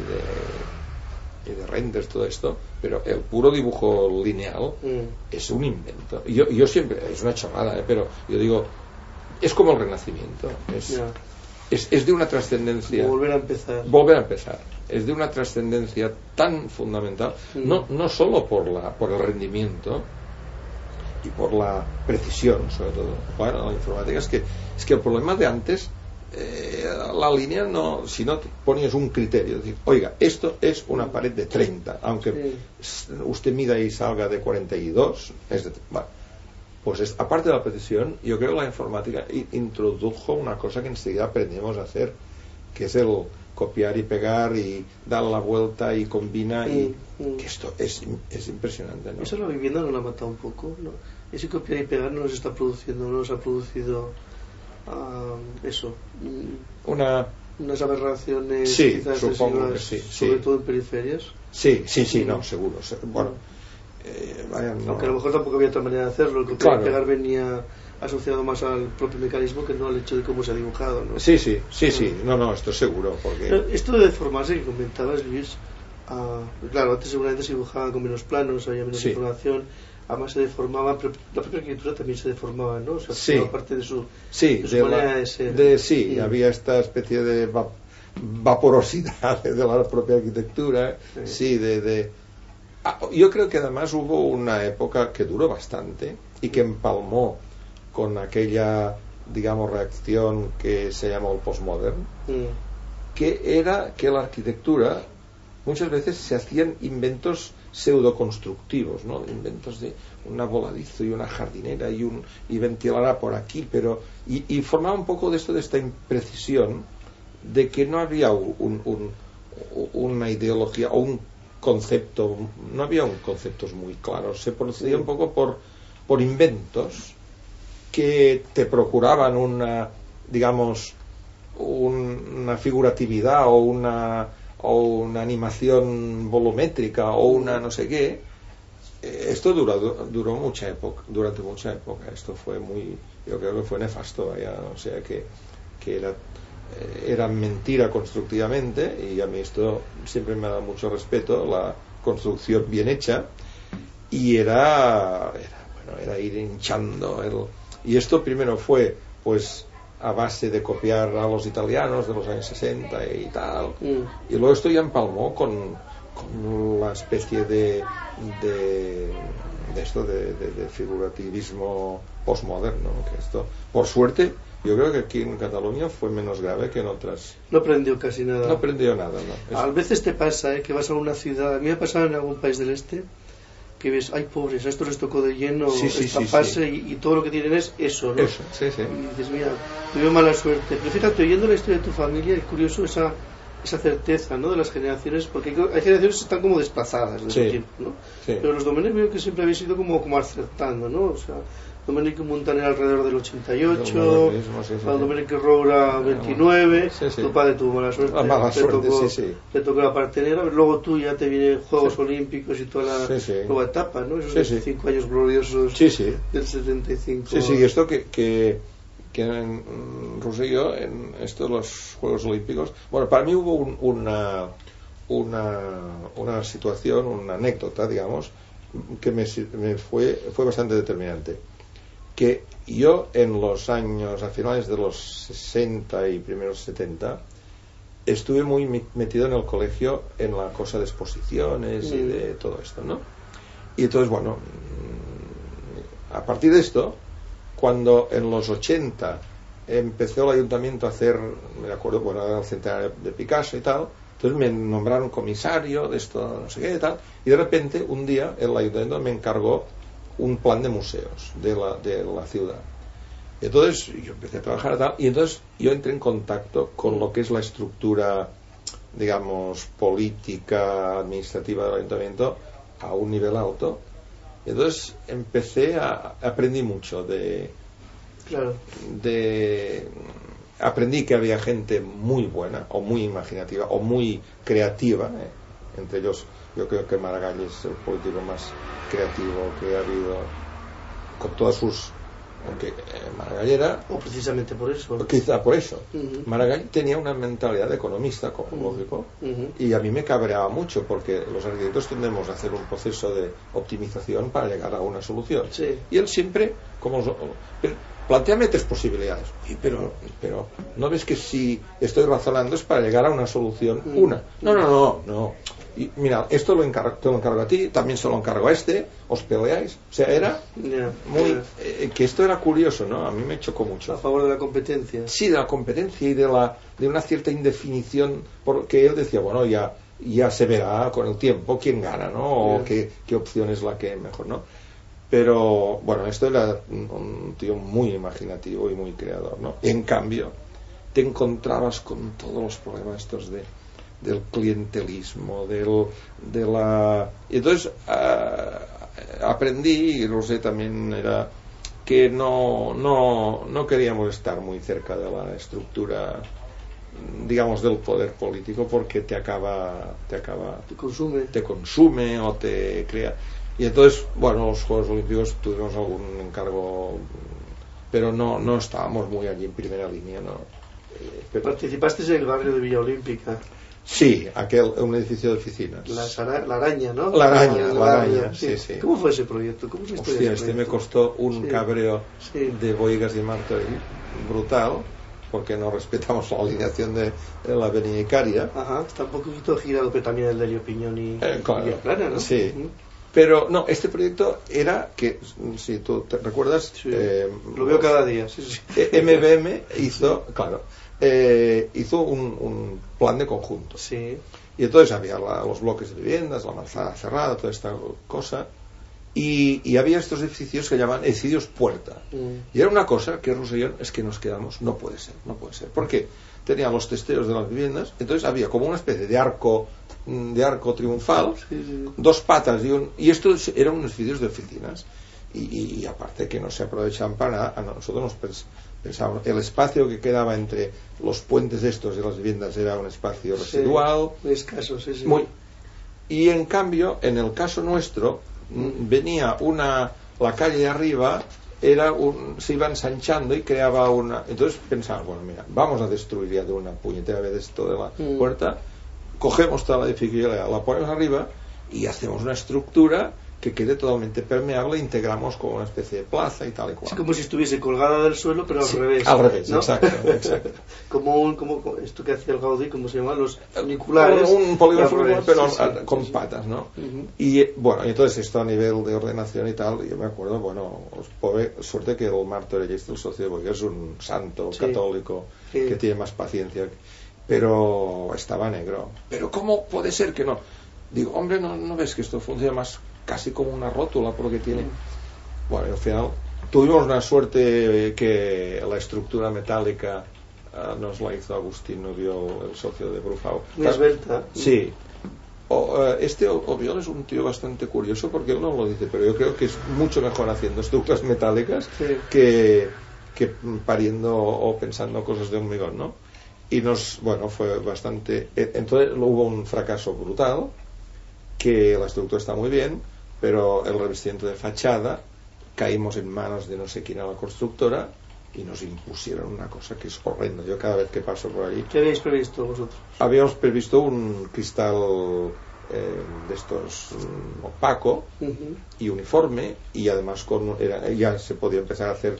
renders, todo esto, pero el puro dibujo lineal es un invento. Yo siempre, es una chorrada, pero yo digo, es como el Renacimiento. Es de una trascendencia. Volver a empezar. Es de una trascendencia tan fundamental, no solo por el rendimiento y por la precisión, sobre todo. Bueno, la informática es que el problema de antes, la línea si no ponías un criterio, decir, oiga, esto es una pared de 30, aunque usted mida y salga de 42, pues aparte de la precisión, yo creo que la informática introdujo una cosa que enseguida aprendemos a hacer, que es el copiar y pegar y dar la vuelta y combina, y que esto es impresionante, ¿no? Eso la vivienda nos la ha matado un poco, ¿no? Ese copiar y pegar no nos ha producido eso. unas aberraciones sí, quizás supongo excesivas, que sí, sobre sí. todo en periferias. Sí, no, seguro. Bueno, vaya, no. Aunque a lo mejor tampoco había otra manera de hacerlo, el copia y pegar venía asociado más al propio mecanismo que no al hecho de cómo se ha dibujado, ¿no? Sí, no, esto es seguro, porque... Esto de deformarse que comentabas, Luis, claro, antes seguramente se dibujaba con menos planos, había menos información, además se deformaba, pero la propia arquitectura también se deformaba, ¿no? O sea, parte de su manera de ser. Había esta especie de vaporosidad de la propia arquitectura, yo creo que además hubo una época que duró bastante y que empalmó con aquella, digamos, reacción que se llamó el postmodern, que era que la arquitectura muchas veces se hacían inventos pseudoconstructivos, ¿no? Inventos de un voladizo y una jardinera y ventilará por aquí, pero y formaba un poco de esta imprecisión de que no había una ideología o un concepto, no había conceptos muy claros, se procedía un poco por inventos que te procuraban una, digamos, una figuratividad o una animación volumétrica o una no sé qué. Esto duró mucha época, durante mucha época. Esto fue yo creo que fue nefasto, o sea que era mentira constructivamente, y a mí esto siempre me ha dado mucho respeto, la construcción bien hecha, y era ir hinchando y esto primero fue pues a base de copiar a los italianos de los años 60 y tal, y luego esto ya empalmó con la especie de figurativismo postmoderno, que esto, por suerte, yo creo que aquí en Cataluña fue menos grave que en otras. No aprendió casi nada. No aprendió nada, no. A veces te pasa, que vas a una ciudad, a mí me ha pasado en algún país del este, que ves, ay pobres, a esto les tocó de lleno esta fase. Y todo lo que tienen es eso, ¿no? Eso, sí. Y dices, mira, tuve mala suerte. Pero fíjate, oyendo la historia de tu familia, es curioso esa certeza, ¿no? De las generaciones, porque hay generaciones que están como desplazadas de ese tiempo, ¿no? Sí. Pero los Domenech veo que siempre habéis ido como acertando, ¿no? O sea, Domènech Montaner alrededor del 88, Domènech Roura 29, tu padre tuvo mala suerte, te tocó la parte negra, luego tú ya te vienen Juegos Olímpicos y toda la nueva etapa, ¿no? Esos 5 años gloriosos del 75. Sí, esto que Roser y yo, en estos los Juegos Olímpicos, bueno, para mí hubo una situación, una anécdota, digamos, que me fue bastante determinante. Que yo en los años, a finales de los 60 y primeros 70, estuve muy metido en el colegio en la cosa de exposiciones y de todo esto, ¿no? Y entonces, bueno, a partir de esto, cuando en los 80 empezó el ayuntamiento a hacer, me acuerdo, bueno, el centenario de Picasso y tal, entonces me nombraron comisario de esto, no sé qué y tal, y de repente un día el ayuntamiento me encargó un plan de museos de la ciudad. Entonces yo empecé a trabajar tal, y entonces yo entré en contacto con lo que es la estructura, digamos, política, administrativa del ayuntamiento a un nivel alto. Entonces aprendí mucho aprendí que había gente muy buena o muy imaginativa o muy creativa, entre ellos yo creo que Maragall es el político más creativo que ha habido, con todas sus, aunque Maragall era, o precisamente por eso, quizá por eso, Maragall tenía una mentalidad de economista, como lógico, y a mí me cabreaba mucho porque los arquitectos tendemos a hacer un proceso de optimización para llegar a una solución, y él siempre plantéame 3 posibilidades, pero no ves que si estoy razonando es para llegar a una solución, una. No. Y mira, esto te lo encargo a ti, también se lo encargo a este, os peleáis. O sea, era que esto era curioso, ¿no? A mí me chocó mucho. A favor de la competencia. Sí, de la competencia y de una cierta indefinición, porque él decía, bueno, ya se verá con el tiempo quién gana, ¿no? O qué opción es la que mejor, ¿no? Pero, bueno, esto era un tío muy imaginativo y muy creador, ¿no? En cambio, te encontrabas con todos los problemas estos del clientelismo, y entonces aprendí, y Roser también era, que no queríamos estar muy cerca de la estructura digamos, del poder político, porque te consume o te crea. Y entonces, bueno, los Juegos Olímpicos tuvimos algún encargo, pero no estábamos muy allí en primera línea, ¿no? Participaste en el barrio de Villa Olímpica. Sí, un edificio de oficinas. La araña, ¿no? La araña, sí. ¿Cómo fue ese proyecto? ¿Cómo se Hostia, este me costó un cabreo de Boigas y Martorell brutal, porque no respetamos la alineación de la avenida Icaria. Ajá, está un poquito girado, pero también el de Elio Piñón y Villaplana, ¿no? Sí. Pero no, este proyecto era que, si tú te recuerdas, lo veo cada día. Sí. MBM hizo un plan de conjunto. Sí. Y entonces había los bloques de viviendas, la manzana cerrada, toda esta cosa. Y había estos edificios que llamaban edificios puerta. Y era una cosa que Rossellón, es que nos quedamos, no puede ser. ¿Por qué? Tenían los testeros de las viviendas, entonces había como una especie de arco triunfal, dos patas y estos eran unos edificios de oficinas. Y aparte que no se aprovechaban para nada, nosotros nos pensábamos, el espacio que quedaba entre los puentes estos y las viviendas era un espacio residual. Muy escaso, sí. Y en cambio, en el caso nuestro, venía la calle de arriba, se iba ensanchando y creaba una. Entonces pensaban, bueno, mira, vamos a destruir ya de una puñetera vez esto de la puerta, cogemos toda la edificación, la ponemos arriba y hacemos una estructura que quede totalmente permeable, integramos con una especie de plaza y tal y cual. Es como si estuviese colgada del suelo, pero al revés. Al revés, ¿no? exacto. como esto que hacía el Gaudí, ¿cómo se llama? Los funiculares. Un polígono funicular, pero con patas, ¿no? Y bueno, entonces esto a nivel de ordenación y tal, yo me acuerdo, suerte que el Martorell, el socio de Boigas, es un santo católico que tiene más paciencia, pero estaba negro. Pero ¿cómo puede ser que no? Digo, hombre, ¿no ves que esto funciona más casi como una rótula porque tiene? Bueno, al final tuvimos una suerte que la estructura metálica nos la hizo Agustín Obiol, el socio de Brufau. Muy esbelta. Sí. Este Obiol es un tío bastante curioso porque él no lo dice, pero yo creo que es mucho mejor haciendo estructuras metálicas que pariendo o pensando cosas de hormigón, ¿no? Y fue bastante. Entonces hubo un fracaso brutal, que la estructura está muy bien, pero el revestimiento de fachada caímos en manos de no sé quién era la constructora y nos impusieron una cosa que es horrenda. Yo cada vez que paso por allí. ¿Qué habéis previsto vosotros? Habíamos previsto un cristal de estos opaco y uniforme, y además ya se podía empezar a hacer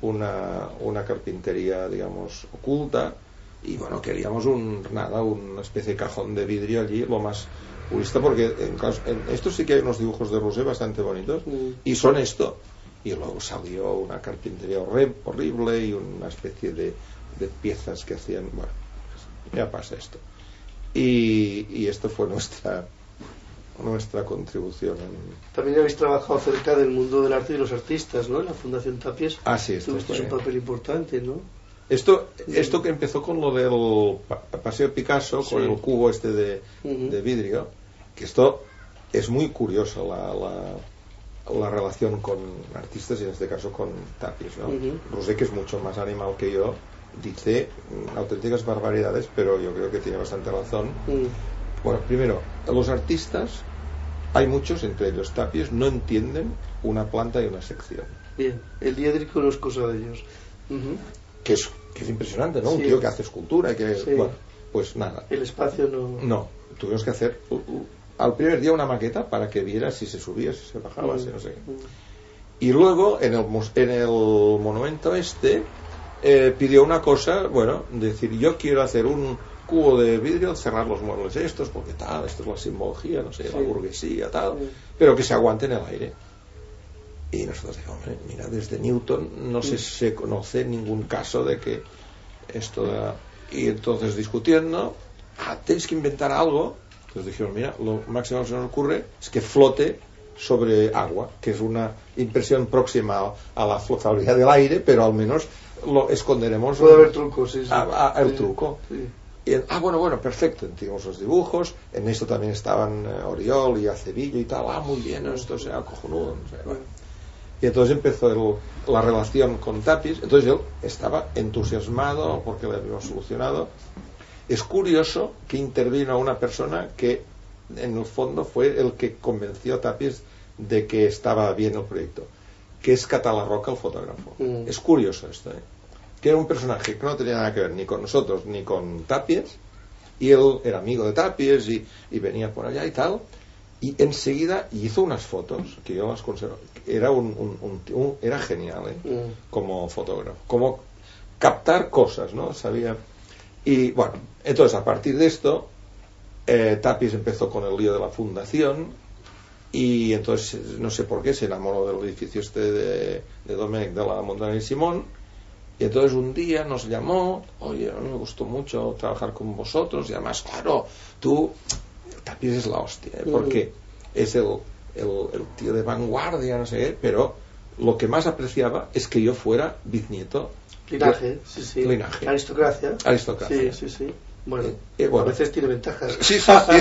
una carpintería, digamos, oculta, y bueno, queríamos una especie de cajón de vidrio allí, lo más purista, porque en esto sí que hay unos dibujos de Rosé bastante bonitos, y son esto. Y luego salió una carpintería horrible y una especie de piezas que hacían. Bueno, ya pasa esto. Y esto fue nuestra contribución. También habéis trabajado cerca del mundo del arte y los artistas, ¿no? En la Fundación Tapies. Sí, tuvisteis un papel importante, ¿no? Esto que empezó con lo del Paseo Picasso, con el cubo este de vidrio, que esto es muy curioso, la relación con artistas, y en este caso con Tapies, ¿no? Rosé, que es mucho más animal que yo, dice auténticas barbaridades, pero yo creo que tiene bastante razón. Bueno, primero, los artistas, hay muchos, entre ellos Tapies, no entienden una planta y una sección. Bien, el diédrico no es cosa de ellos. Que es impresionante, ¿no? Un tío que hace escultura y que... Bueno, pues nada. El espacio no... Tuvimos que hacer al primer día una maqueta para que viera si se subía, si se bajaba, si no sé qué. Y luego en el monumento pidió una cosa, decir, yo quiero hacer un cubo de vidrio, cerrar los muebles estos, porque esto es la simbología, no sé, la burguesía, tal, pero que se aguante en el aire. Y nosotros dijimos, hombre, mira, desde Newton no se conoce ningún caso de que esto y entonces discutiendo, tenéis que inventar algo. Entonces dijimos, mira, lo máximo que se nos ocurre es que flote sobre agua, que es una impresión próxima a la flotabilidad del aire, pero al menos lo esconderemos. Puede haber trucos, el truco. Y, bueno, perfecto. Hicimos los dibujos, en esto también estaban Oriol y Acevillo y tal. Muy bien, esto sea cojonudo, no sé, Y entonces empezó la relación con Tapies. Entonces él estaba entusiasmado porque le habíamos solucionado. Es curioso que intervino una persona que en el fondo fue el que convenció a Tapies de que estaba bien el proyecto, que es Catalarroca, el fotógrafo. Es curioso esto, que era un personaje que no tenía nada que ver ni con nosotros ni con Tapies, y él era amigo de Tapies y venía por allá y tal, y enseguida hizo unas fotos que yo las conservo. Era era genial, como fotógrafo, como captar cosas, ¿no? Sabía. Y bueno, entonces a partir de esto Tapies empezó con el lío de la fundación, y entonces no sé por qué se enamoró del edificio de Domènec de la Montaña y Simón, y entonces un día nos llamó: oye, a mí me gustó mucho trabajar con vosotros, y además, claro, Tapies es la hostia, porque es el tío de vanguardia, no sé qué, pero lo que más apreciaba es que yo fuera bisnieto. Linaje, sí. Linaje. Aristocracia. Sí. Bueno, a veces tiene ventajas. Sí.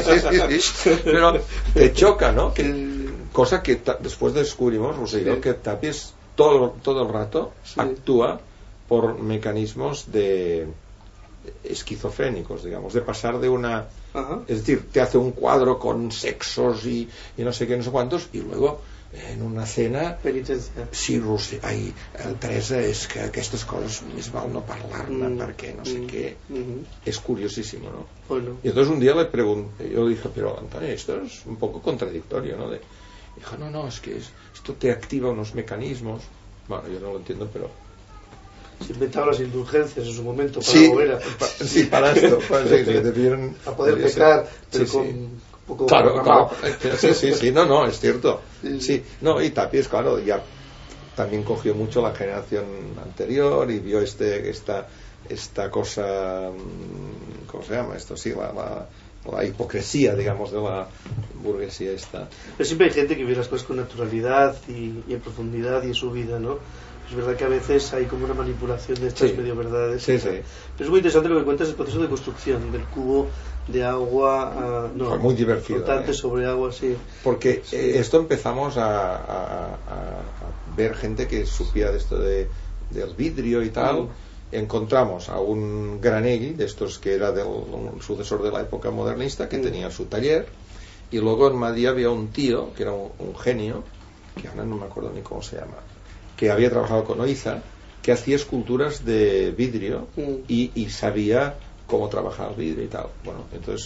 Pero te choca, ¿no? Cosa que después descubrimos, Rosselló, que Tapies todo el rato actúa por mecanismos de esquizofrénicos, digamos, de pasar de una... Es decir, te hace un cuadro con sexos y no sé qué, no sé cuántos, y luego en una cena... Penitencia. Sí, Teresa, és que aquestes coses més val no parlar-ne perquè no sé qué. Es curiosísimo, ¿no? Bueno. Y entonces un día le pregunté, yo le dije: pero Antonio, esto es un poco contradictorio, ¿no? Dijo: no, es que esto te activa unos mecanismos. Bueno, yo no lo entiendo, pero... Se inventaron las indulgencias en su momento para sí, la hoguera. Sí, para esto. Debieron, a poder pecar, pero con... un poco claro. Sí, no, es cierto. Sí, no, y Tapies, claro, ya también cogió mucho la generación anterior y vio esta cosa, ¿cómo se llama esto? Sí, la hipocresía, digamos, de la burguesía esta. Pero siempre hay gente que ve las cosas con naturalidad y en profundidad y en su vida, ¿no? Es verdad que a veces hay como una manipulación de estas medio verdades. Sí. Pero es muy interesante lo que cuentas, el proceso de construcción del cubo de agua muy divertido, flotante sobre agua, sí. Porque esto empezamos a ver gente que supiera de esto del vidrio y tal. Encontramos a un Granell de estos que era un sucesor de la época modernista, que tenía su taller, y luego en Madrid había un tío que era un genio, que ahora no me acuerdo ni cómo se llama, que había trabajado con Oiza, que hacía esculturas de vidrio y sabía cómo trabajar el vidrio y tal. Bueno, entonces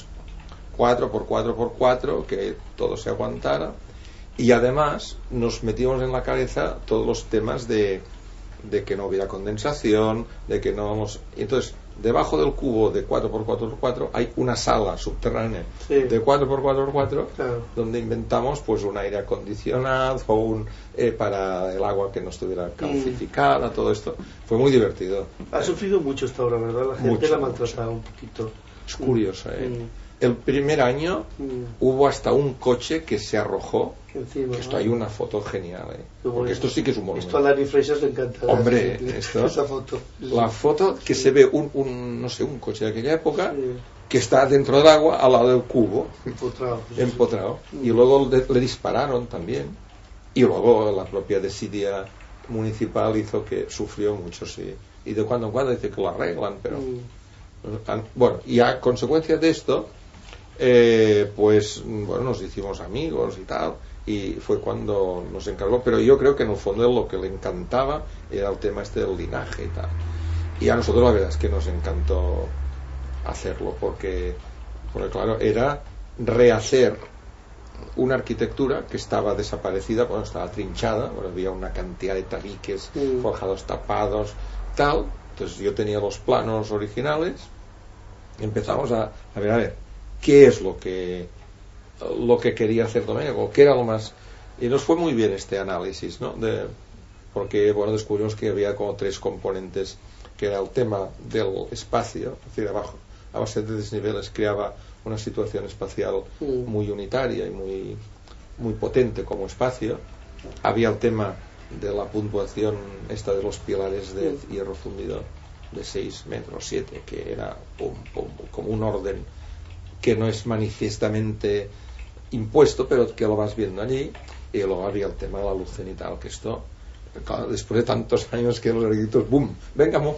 4x4x4, que todo se aguantara, y además nos metimos en la cabeza todos los temas de que no hubiera condensación, de que no vamos... Entonces, debajo del cubo de 4x4x4 hay una sala subterránea de 4x4x4, claro, donde inventamos pues un aire acondicionado o para el agua que no estuviera calcificada, todo esto. Fue muy divertido. Ha sufrido mucho esta obra, ¿verdad? La gente la maltrataba un poquito. Es curioso, El primer año hubo hasta un coche que se arrojó. Encima, que esto hay una foto genial, porque esto sí que es un monumento. Esto a Dani Freixas le encanta. Hombre, esa foto. La foto que se ve un coche de aquella época que está dentro del agua al lado del cubo, empotrado. Y luego le dispararon también. Y luego la propia desidia municipal hizo que sufrió mucho, sí. Y de cuando en cuando dice que lo arreglan, pero... Bueno, y a consecuencia de esto, pues bueno, nos hicimos amigos y tal, y fue cuando nos encargó, pero yo creo que en el fondo lo que le encantaba era el tema este del linaje y tal, y a nosotros la verdad es que nos encantó hacerlo, porque claro, era rehacer una arquitectura que estaba desaparecida, bueno, estaba trinchada, bueno, había una cantidad de tabiques forjados, tapados, tal. Entonces yo tenía los planos originales y empezamos a ver qué es lo que quería hacer Domènec, o qué era lo más... Y nos fue muy bien este análisis, ¿no? Porque bueno, descubrimos que había como 3 componentes, que era el tema del espacio, es decir, abajo, a base de desniveles creaba una situación espacial muy unitaria y muy potente como espacio. Había el tema de la puntuación esta de los pilares de hierro fundido de 6 metros, 7, que era como un orden que no es manifiestamente impuesto, pero que lo vas viendo allí. Y luego había el tema de la luz cenital, que esto, claro, después de tantos años que los arquitectos, ¡boom!, venga,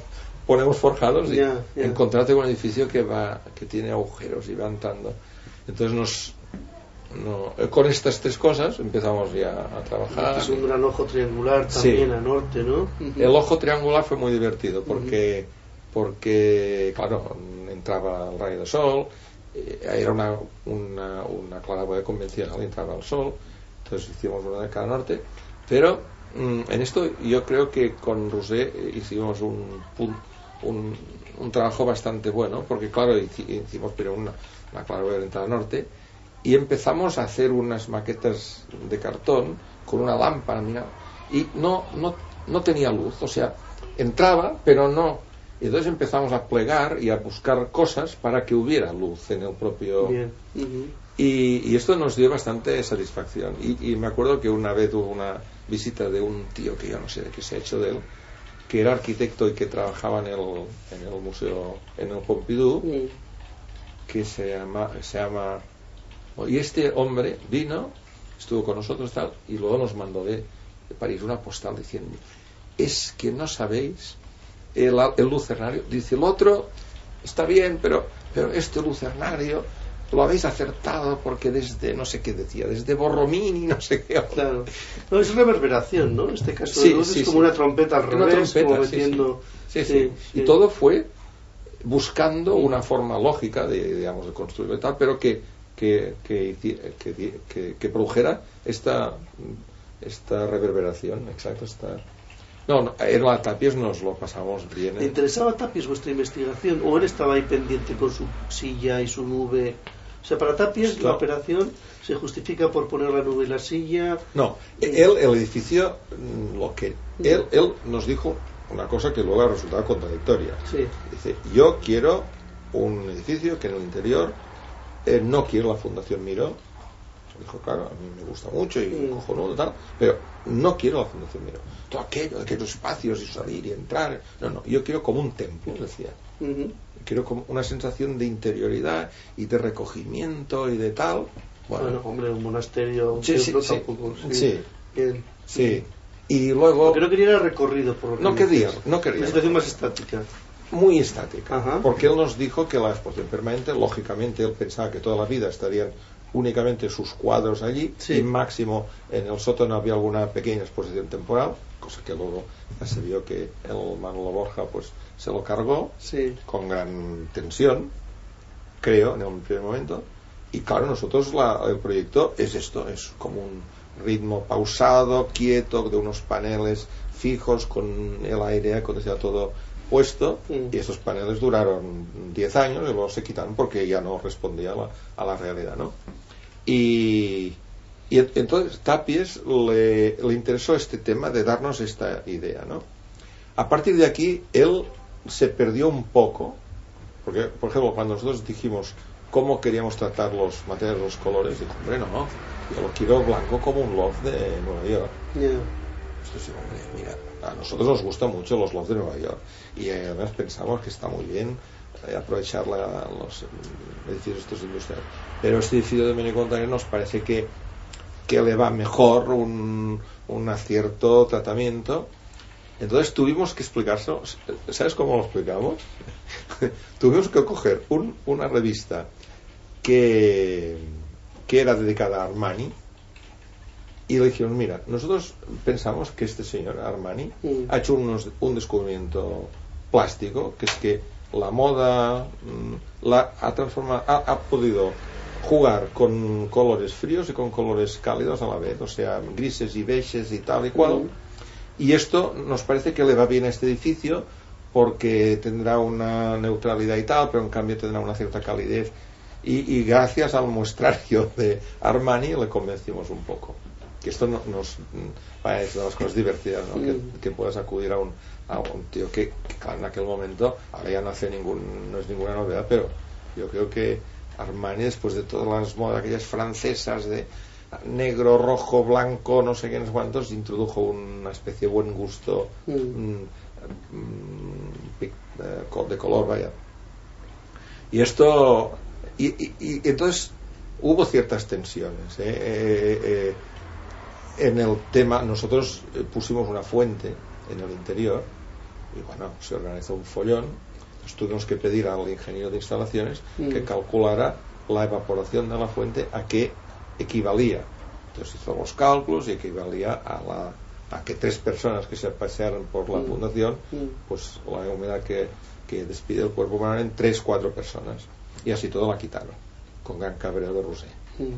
ponemos forjados y Ya. encontrarte con un edificio que tiene agujeros y va entrando. Entonces con estas tres cosas empezamos ya a trabajar. Es un gran ojo triangular también, a norte, ¿no? El ojo triangular fue muy divertido porque claro, entraba el rayo de sol, era una claraboya convencional, entraba el sol, entonces hicimos una de cada norte, pero en esto yo creo que con Roser hicimos un trabajo bastante bueno, porque claro, hicimos pero una claraboya de entrada norte, y empezamos a hacer unas maquetas de cartón con una lámpara, mira, y no tenía luz, o sea, entraba pero no. Y entonces empezamos a plegar y a buscar cosas para que hubiera luz en el propio. Bien. Y esto nos dio bastante satisfacción. Y me acuerdo que una vez hubo una visita de un tío que yo no sé de qué se ha hecho de él, que era arquitecto y que trabajaba en el museo, en el Pompidou, que se llama. Y este hombre vino, estuvo con nosotros tal, y luego nos mandó de París una postal diciendo: es que no sabéis el lucernario, dice, el otro está bien, pero este lucernario lo habéis acertado porque desde, no sé qué decía, desde Borromini, no sé qué. Claro. No, es reverberación, ¿no? En este caso de luz es como una trompeta al revés, como metiendo. Sí. Y todo fue buscando una forma lógica de construirlo y tal, pero que produjera esta reverberación, exacto, en la Tapies nos lo pasamos bien. ¿Le interesaba a Tapies vuestra investigación o él estaba ahí pendiente con su silla y su nube? O sea, para Tapies la operación se justifica por poner la nube y la silla. No, el edificio, él nos dijo una cosa que luego ha resultado contradictoria. Sí. Dice, yo quiero un edificio que en el interior no quiero la Fundación Miró. Dijo, claro, a mí me gusta mucho y cojonudo tal, pero no quiero la Fundación Miró. Todo aquellos espacios y salir y entrar, no, yo quiero como un templo, decía. Quiero como una sensación de interioridad y de recogimiento y de tal. Bueno, hombre, un monasterio, un templo tampoco. Sí. Bien. Sí. Y luego. Pero no quería ir recorrido por lo que no quería. Una situación más estática. Muy estática. Ajá. Porque él nos dijo que la exposición permanente, lógicamente, él pensaba que toda la vida estarían únicamente sus cuadros allí, y máximo en el sótano había alguna pequeña exposición temporal, cosa que luego ya se vio que el Manolo Borja pues se lo cargó con gran tensión, creo, en un primer momento. Y claro, nosotros el proyecto es esto, es como un ritmo pausado, quieto, de unos paneles fijos con el aire acondicionado todo puesto, y esos paneles duraron 10 años y luego se quitaron porque ya no respondía a la realidad, ¿no? Y entonces Tapies le interesó este tema de darnos esta idea, ¿no? A partir de aquí él se perdió un poco, porque por ejemplo cuando nosotros dijimos cómo queríamos tratar los materiales, los colores, dijo, hombre, no, yo lo quiero blanco como un loft de Nueva York. Esto sí, hombre, mira, a nosotros nos gustan mucho los lofts de Nueva York y además pensamos que está muy bien aprovechar los edificios estos industriales, pero este edificio de Menicontainer nos parece que le va mejor un cierto tratamiento. Entonces tuvimos que explicárselo. ¿Sabes cómo lo explicamos? Tuvimos que coger una revista que era dedicada a Armani y le dijimos, mira, nosotros pensamos que este señor Armani ha hecho un descubrimiento plástico, que es que la moda ha transformado, ha podido jugar con colores fríos y con colores cálidos a la vez, o sea, grises y beiges y tal y cual. Y esto nos parece que le va bien a este edificio porque tendrá una neutralidad y tal, pero en cambio tendrá una cierta calidez. Y gracias al muestrario de Armani le convencimos un poco. Que esto es una de las cosas divertidas, ¿no? Que puedas acudir a un tío que claro, en aquel momento, ahora ya no es ninguna novedad, pero yo creo que Armani, después de todas las modas aquellas francesas de negro, rojo, blanco, no sé qué, no sé cuántos, introdujo una especie de buen gusto de color, vaya. Y esto y entonces hubo ciertas tensiones en el tema. Nosotros pusimos una fuente en el interior y bueno, se organizó un follón. Entonces tuvimos que pedir al ingeniero de instalaciones que calculara la evaporación de la fuente a qué equivalía. Entonces hizo los cálculos y equivalía a que 3 personas que se pasearan por la fundación, pues la humedad que despide el cuerpo humano en 3-4 personas, y así todo la quitaron con gran cabreo de Roser.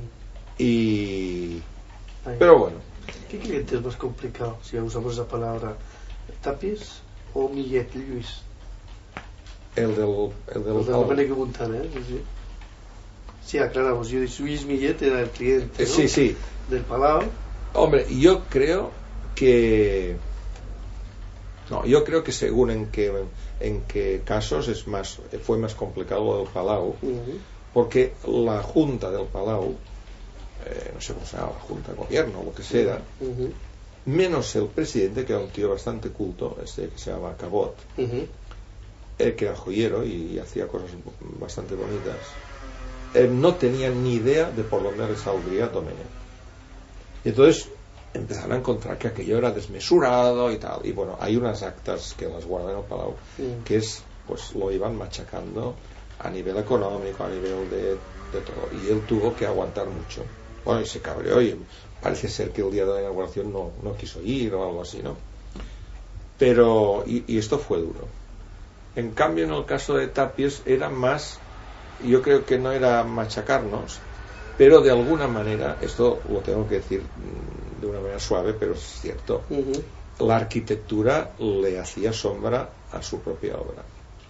Pero bueno, ¿qué cliente es más complicado si usamos esa palabra? ¿Tapies o Millet, Luis? el del Domènec Montana, sí. Sí, aclaramos, yo Luis Millet era el cliente, ¿no? Sí. Del Palau. Hombre, yo creo que según en qué casos fue más complicado lo del Palau, porque la Junta del Palau, no sé cómo se llama, la Junta de Gobierno, lo que sea, menos el presidente, que era un tío bastante culto, que se llama Cabot, que era joyero y hacía cosas bastante bonitas, no tenía ni idea de por dónde le saldría Domènec. Y entonces empezaron a encontrar que aquello era desmesurado y tal. Y bueno, hay unas actas que las guardan en el Palau, que pues lo iban machacando a nivel económico, a nivel de todo. Y él tuvo que aguantar mucho. Bueno, y se cabreó, y parece ser que el día de la inauguración no quiso ir o algo así, ¿no? Pero, y esto fue duro. En cambio, en el caso de Tapies era más, yo creo que no era machacarnos, pero de alguna manera, esto lo tengo que decir de una manera suave, pero es cierto, la arquitectura le hacía sombra a su propia obra.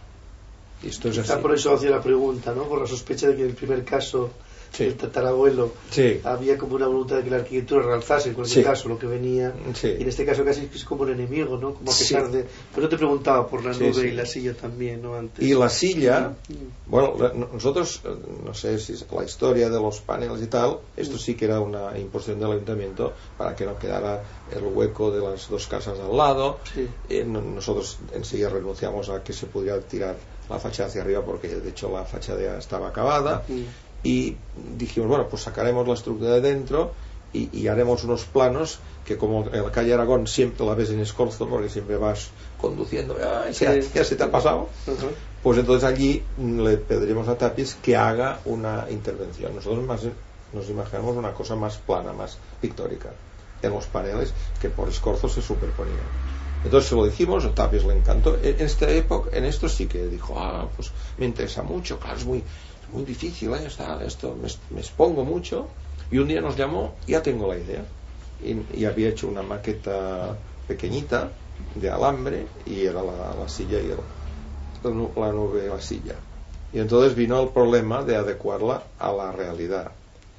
Y esto es así. Por eso hacía la pregunta, ¿no? Por la sospecha de que en el primer caso, el tatarabuelo, había como una voluntad de que la arquitectura realzase en cualquier caso lo que venía, y en este caso casi es como un enemigo, ¿no? Como a pesar de... Pero te preguntaba por la nube y la silla también, ¿no? Antes. Y la silla, bueno, nosotros, no sé si es la historia de los paneles y tal, esto sí que era una imposición del ayuntamiento para que no quedara el hueco de las 2 casas al lado. Nosotros enseguida renunciamos a que se pudiera tirar la fachada hacia arriba, porque de hecho la fachada ya estaba acabada. Y dijimos, bueno, pues sacaremos la estructura de dentro y haremos unos planos que, como en la calle Aragón siempre la ves en Escorzo, porque siempre vas conduciendo, ya se te ha pasado, pues entonces allí le pediremos a Tapies que haga una intervención. Nosotros nos imaginamos una cosa más plana, más pictórica en los paneles, que por Escorzo se superponían. Entonces se lo dijimos, a Tapies le encantó. En esta época, en esto sí que dijo, pues me interesa mucho, claro, es muy difícil, esto me expongo mucho. Y un día nos llamó, ya tengo la idea, y había hecho una maqueta pequeñita de alambre, y era la silla y la nube y la silla. Y entonces vino el problema de adecuarla a la realidad.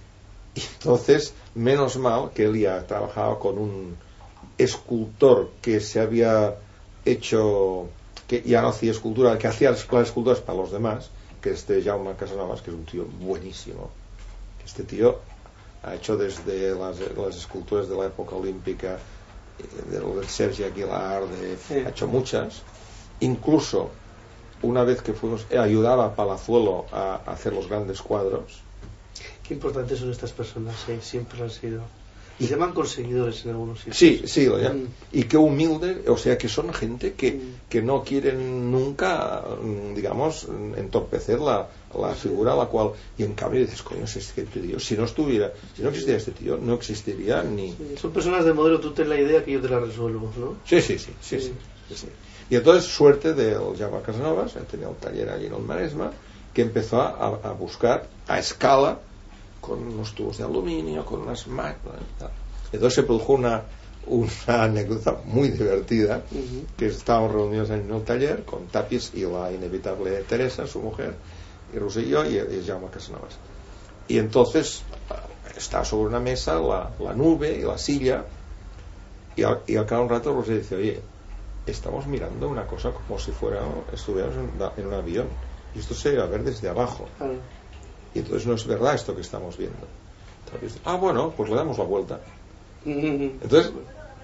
Y entonces, menos mal que él ya trabajaba con un escultor que se había hecho, que ya no hacía escultura, que hacía las esculturas para los demás, que Jaume Casanovas, que es un tío buenísimo. Este tío ha hecho desde las esculturas de la época olímpica, del Sergi Aguilar, ha hecho muchas. Incluso una vez que fuimos, ayudaba a Palazuelo a hacer los grandes cuadros. Qué importantes son estas personas, siempre han sido. Y se llaman conseguidores en algunos sitios. Sí, lo llaman. Y qué humilde, o sea que son gente que no quieren nunca, digamos, entorpecer la figura a la cual. Y en cambio dices, coño, este tío, si no existiera este tío, no existiría ni. Son personas de modelo, tú ten la idea que yo te la resuelvo, ¿no? Sí. Y entonces, suerte del Jaume Casanovas, él tenía un taller allí en el Maresma, que empezó a buscar a escala, con unos tubos de aluminio, con unas máquinas y tal. Entonces se produjo una anécdota muy divertida, que estábamos reunidos en el taller con Tapies y la inevitable Teresa, su mujer, y Roser y yo, y Jaume Casanovas. Y entonces está sobre una mesa la nube y la silla, y al cabo de un rato Roser dice, oye, estamos mirando una cosa como si estuviéramos en un avión, y esto se va a ver desde abajo. Y entonces no es verdad esto que estamos viendo. Entonces, bueno, pues le damos la vuelta. Entonces,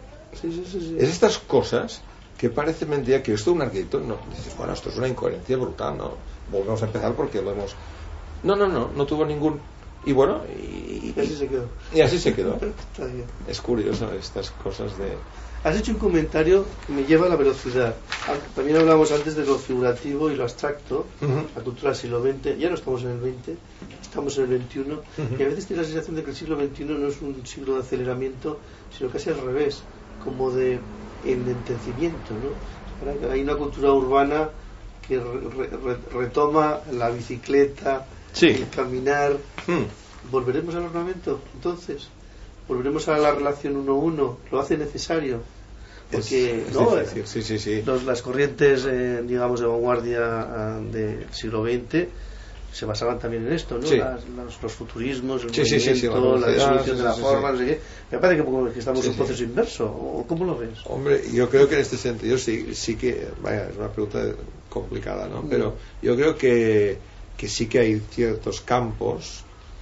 es estas cosas que parece mentira, que esto un arquitecto dices, bueno, esto es una incoherencia brutal, ¿no? Volvemos a empezar porque lo hemos... No tuvo ningún... Y bueno, y así se quedó. Y así se quedó. Está bien. Es curioso estas cosas Has hecho un comentario que me lleva a la velocidad. También hablamos antes de lo figurativo y lo abstracto, la cultura del siglo XX. Ya no estamos en el XX, estamos en el XXI. Y a veces tienes la sensación de que el siglo XXI no es un siglo de aceleramiento, sino casi al revés, como de enlentecimiento, ¿no? Ahora hay una cultura urbana que retoma la bicicleta, el caminar. ¿Volveremos al ornamento entonces? ¿Volveremos a la relación 1-1? ¿Lo hace necesario? Porque sí. Las corrientes, digamos, de vanguardia del siglo XX se basaban también en esto, ¿no? Los futurismos, el movimiento, la disolución de la forma, no sé qué. Me parece que estamos en un proceso inverso. ¿O cómo lo ves? Hombre, yo creo que en este sentido sí que, vaya, es una pregunta complicada, ¿no? Pero yo creo que sí que hay ciertos campos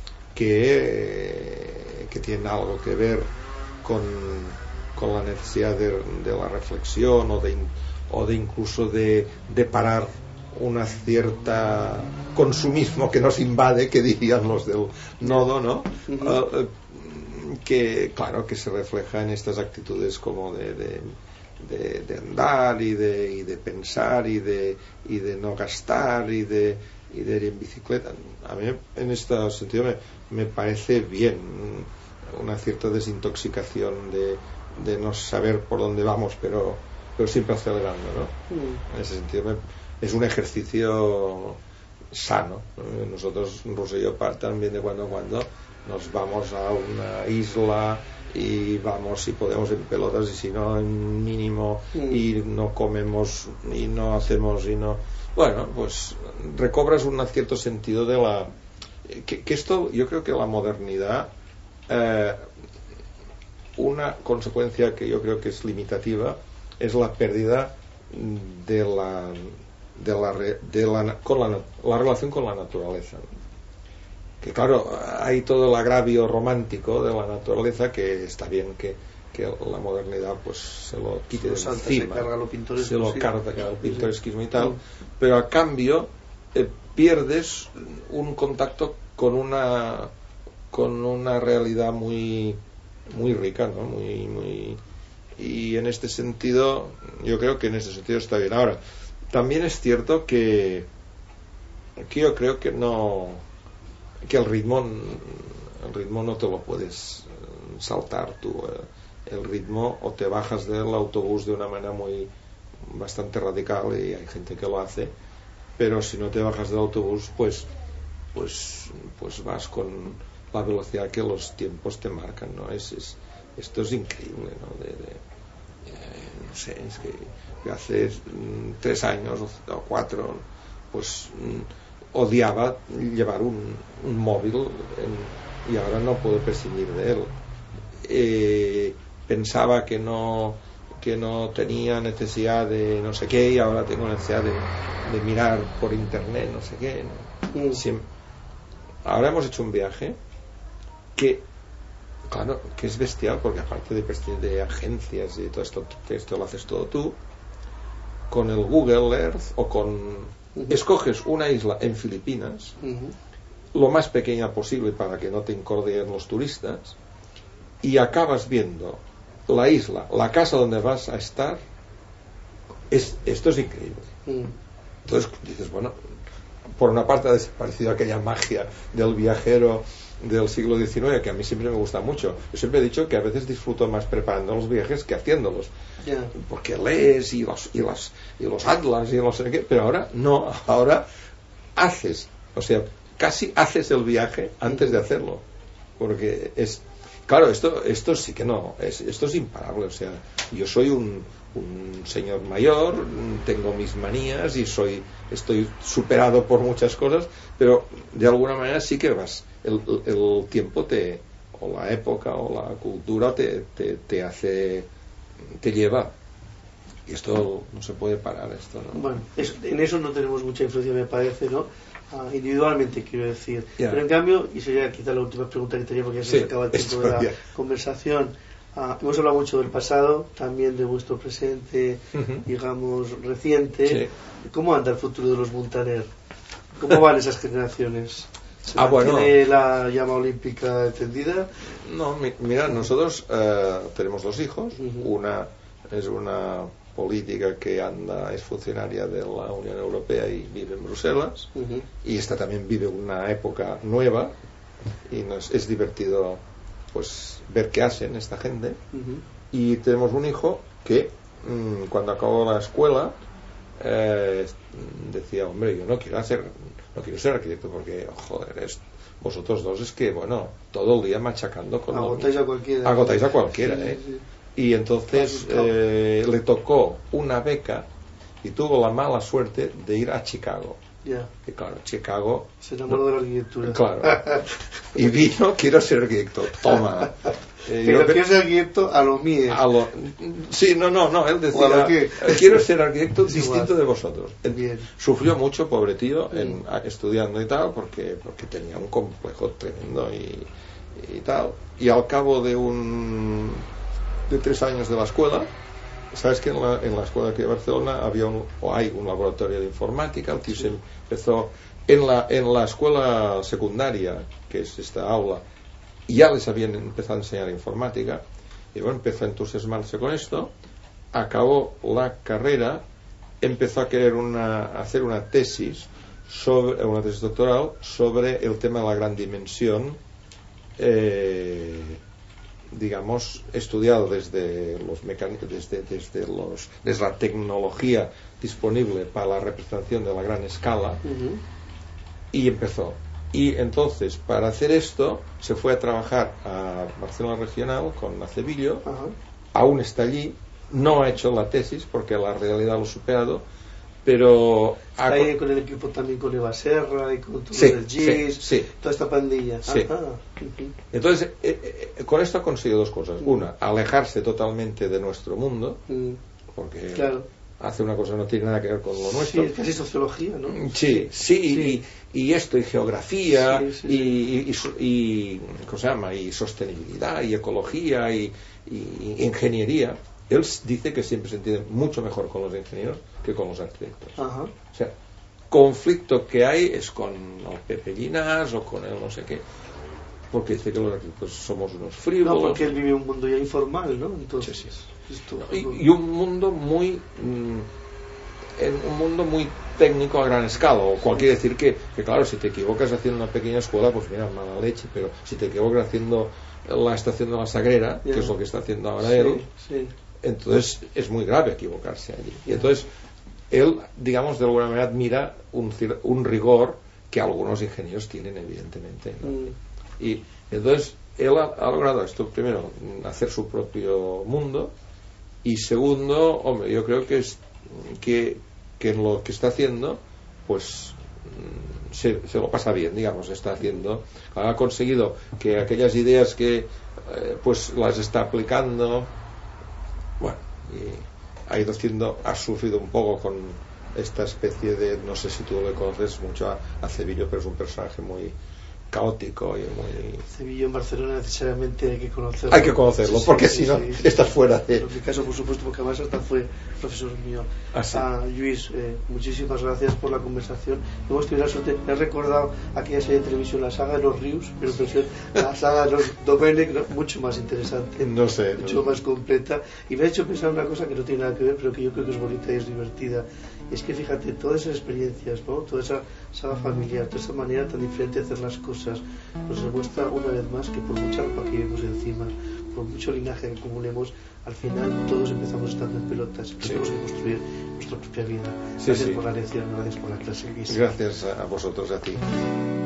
que tienen algo que ver con la necesidad de la reflexión o de incluso de parar una cierta consumismo que nos invade, que dirían los del nodo, ¿no? Que claro, que se refleja en estas actitudes como de andar y de pensar y de no gastar y de ir en bicicleta. A mí en este sentido me parece bien una cierta desintoxicación de no saber por dónde vamos, pero siempre acelerando, ¿no? En ese sentido es un ejercicio sano. Nosotros, Rosa y yo, también de cuando en cuando nos vamos a una isla y vamos, si podemos, en pelotas, y si no, en mínimo, y no comemos y no hacemos y no... Bueno, pues recobras un cierto sentido de la... Que esto, yo creo que la modernidad, una consecuencia que yo creo que es limitativa, es la pérdida de la relación con la naturaleza. Que claro, hay todo el agravio romántico de la naturaleza, que está bien que la modernidad pues se lo quite de encima, se lo carga el pintoresquismo y tal, pero a cambio pierdes un contacto con una realidad muy rica, ¿no? Muy y en este sentido yo creo que en ese sentido está bien. Ahora también es cierto que yo creo que el ritmo no te lo puedes saltar tú. El ritmo, o te bajas del autobús de una manera bastante radical, y hay gente que lo hace, pero si no te bajas del autobús pues vas con la velocidad que los tiempos te marcan, ¿no? Esto es increíble, ¿no? No sé, es que hace 3 años o 4 pues odiaba llevar un móvil y ahora no puedo prescindir de él. Pensaba que no tenía necesidad de no sé qué, y ahora tengo necesidad de mirar por internet no sé qué, ¿no? Ahora hemos hecho un viaje que, claro, que es bestial, porque aparte de agencias y todo esto, que esto lo haces todo tú con el Google Earth, o escoges una isla en Filipinas, lo más pequeña posible para que no te encordeen los turistas, y acabas viendo la isla, la casa donde vas a estar. Esto es increíble. Entonces dices, bueno, por una parte ha desaparecido aquella magia del viajero del siglo XIX, que a mí siempre me gusta mucho. Yo siempre he dicho que a veces disfruto más preparando los viajes que haciéndolos, porque lees y los atlas y los qué, pero ahora no, ahora haces, o sea, casi haces el viaje antes de hacerlo, porque es claro, esto sí que no, esto es imparable. O sea, yo soy un señor mayor, tengo mis manías y estoy superado por muchas cosas, pero de alguna manera sí que el tiempo o la época o la cultura te hace, te lleva. Y esto no se puede parar, esto, ¿no? Bueno, en eso no tenemos mucha influencia, me parece, ¿no? Individualmente, quiero decir. Pero en cambio, y sería quizá la última pregunta que tenía, porque ya se nos acaba el tiempo de la conversación. Hemos hablado mucho del pasado, también de vuestro presente, digamos, reciente. ¿Cómo anda el futuro de los Muntaner? ¿Cómo van esas generaciones? ¿Se mantiene la llama olímpica encendida? No, mira, nosotros tenemos 2 hijos. Una es una política que es funcionaria de la Unión Europea y vive en Bruselas, y esta también vive una época nueva, y es divertido pues ver qué hacen esta gente. Y tenemos un hijo que cuando acabó la escuela decía, hombre, yo no quiero ser arquitecto porque, joder, vosotros dos es que, bueno, todo el día machacando con agotáis a cualquiera, sí. Y entonces le tocó una beca y tuvo la mala suerte de ir a Chicago. Y claro, Chicago se enamoró de la arquitectura. Claro. Y vino, quiero ser arquitecto. Toma. Pero quiero ser arquitecto a lo mío. Sí, no, él decía, quiero ser arquitecto distinto de vosotros. Bien. Sufrió mucho, pobre tío, estudiando y tal, porque tenía un complejo tremendo y tal. Y al cabo de 3 años de la escuela, sabes que en la escuela aquí de Barcelona hay un laboratorio de informática. El tío se empezó en la escuela secundaria, que es esta aula, ya les habían empezado a enseñar informática, y bueno, empezó a entusiasmarse con esto, acabó la carrera, empezó a querer hacer una tesis doctoral sobre el tema de la gran dimensión, digamos, estudiado desde la tecnología disponible para la representación de la gran escala, y empezó. Y entonces, para hacer esto, se fue a trabajar a Barcelona Regional con Acevillo. Aún está allí, no ha hecho la tesis porque la realidad lo ha superado, pero está ahí con el equipo también, con Eva Serra y con todo el GIS, toda esta pandilla. Entonces, con esto ha conseguido 2 cosas. Una, alejarse totalmente de nuestro mundo, porque hace una cosa que no tiene nada que ver con lo nuestro. Sí, es casi sociología, ¿no? Sí. Y esto, y geografía, y ¿cómo se llama? Y sostenibilidad, y ecología, y ingeniería. Él dice que siempre se entiende mucho mejor con los ingenieros que con los arquitectos. O sea, conflicto que hay es con el Pepe Llinás o con el no sé qué, porque dice que los arquitectos somos unos frívolos. No, porque él vive un mundo ya informal, ¿no? Entonces, y un mundo muy técnico a gran escala, o cual quiere decir que claro, si te equivocas haciendo una pequeña escuela, pues mira, mala leche, pero si te equivocas haciendo la estación de la Sagrera, que es lo que está haciendo ahora él, entonces es muy grave equivocarse allí. Y entonces él, digamos, de alguna manera admira un rigor que algunos ingenieros tienen, evidentemente, ¿no? Y entonces él ha logrado esto: primero, hacer su propio mundo, y segundo, hombre, yo creo que en lo que está haciendo, pues se lo pasa bien, digamos. Ha conseguido que aquellas ideas que pues las está aplicando, bueno, y ha sufrido un poco con esta especie de, no sé si tú le conoces mucho a Cevillo, pero es un personaje muy caótico y muy... Cevillo en Barcelona necesariamente hay que conocerlo. Hay que conocerlo, porque si no estás fuera de... En mi caso, por supuesto, porque además hasta fue profesor mío. Luis, muchísimas gracias por la conversación. Hemos tenido la suerte, me he recordado aquella serie de televisión, la saga de los Rius, pero la saga de los Domenech, mucho más interesante, mucho más completa, y me ha hecho pensar una cosa que no tiene nada que ver, pero que yo creo que es bonita y es divertida. Es que fíjate, todas esas experiencias, ¿no? Toda esa saga familiar, toda esa manera tan diferente de hacer las cosas, nos demuestra una vez más que por mucha ropa que llevemos encima, por mucho linaje que acumulemos, al final todos empezamos estando en pelotas y tenemos que construir nuestra propia vida. Gracias por la lección, gracias por la clase. Gracias a vosotros, a ti.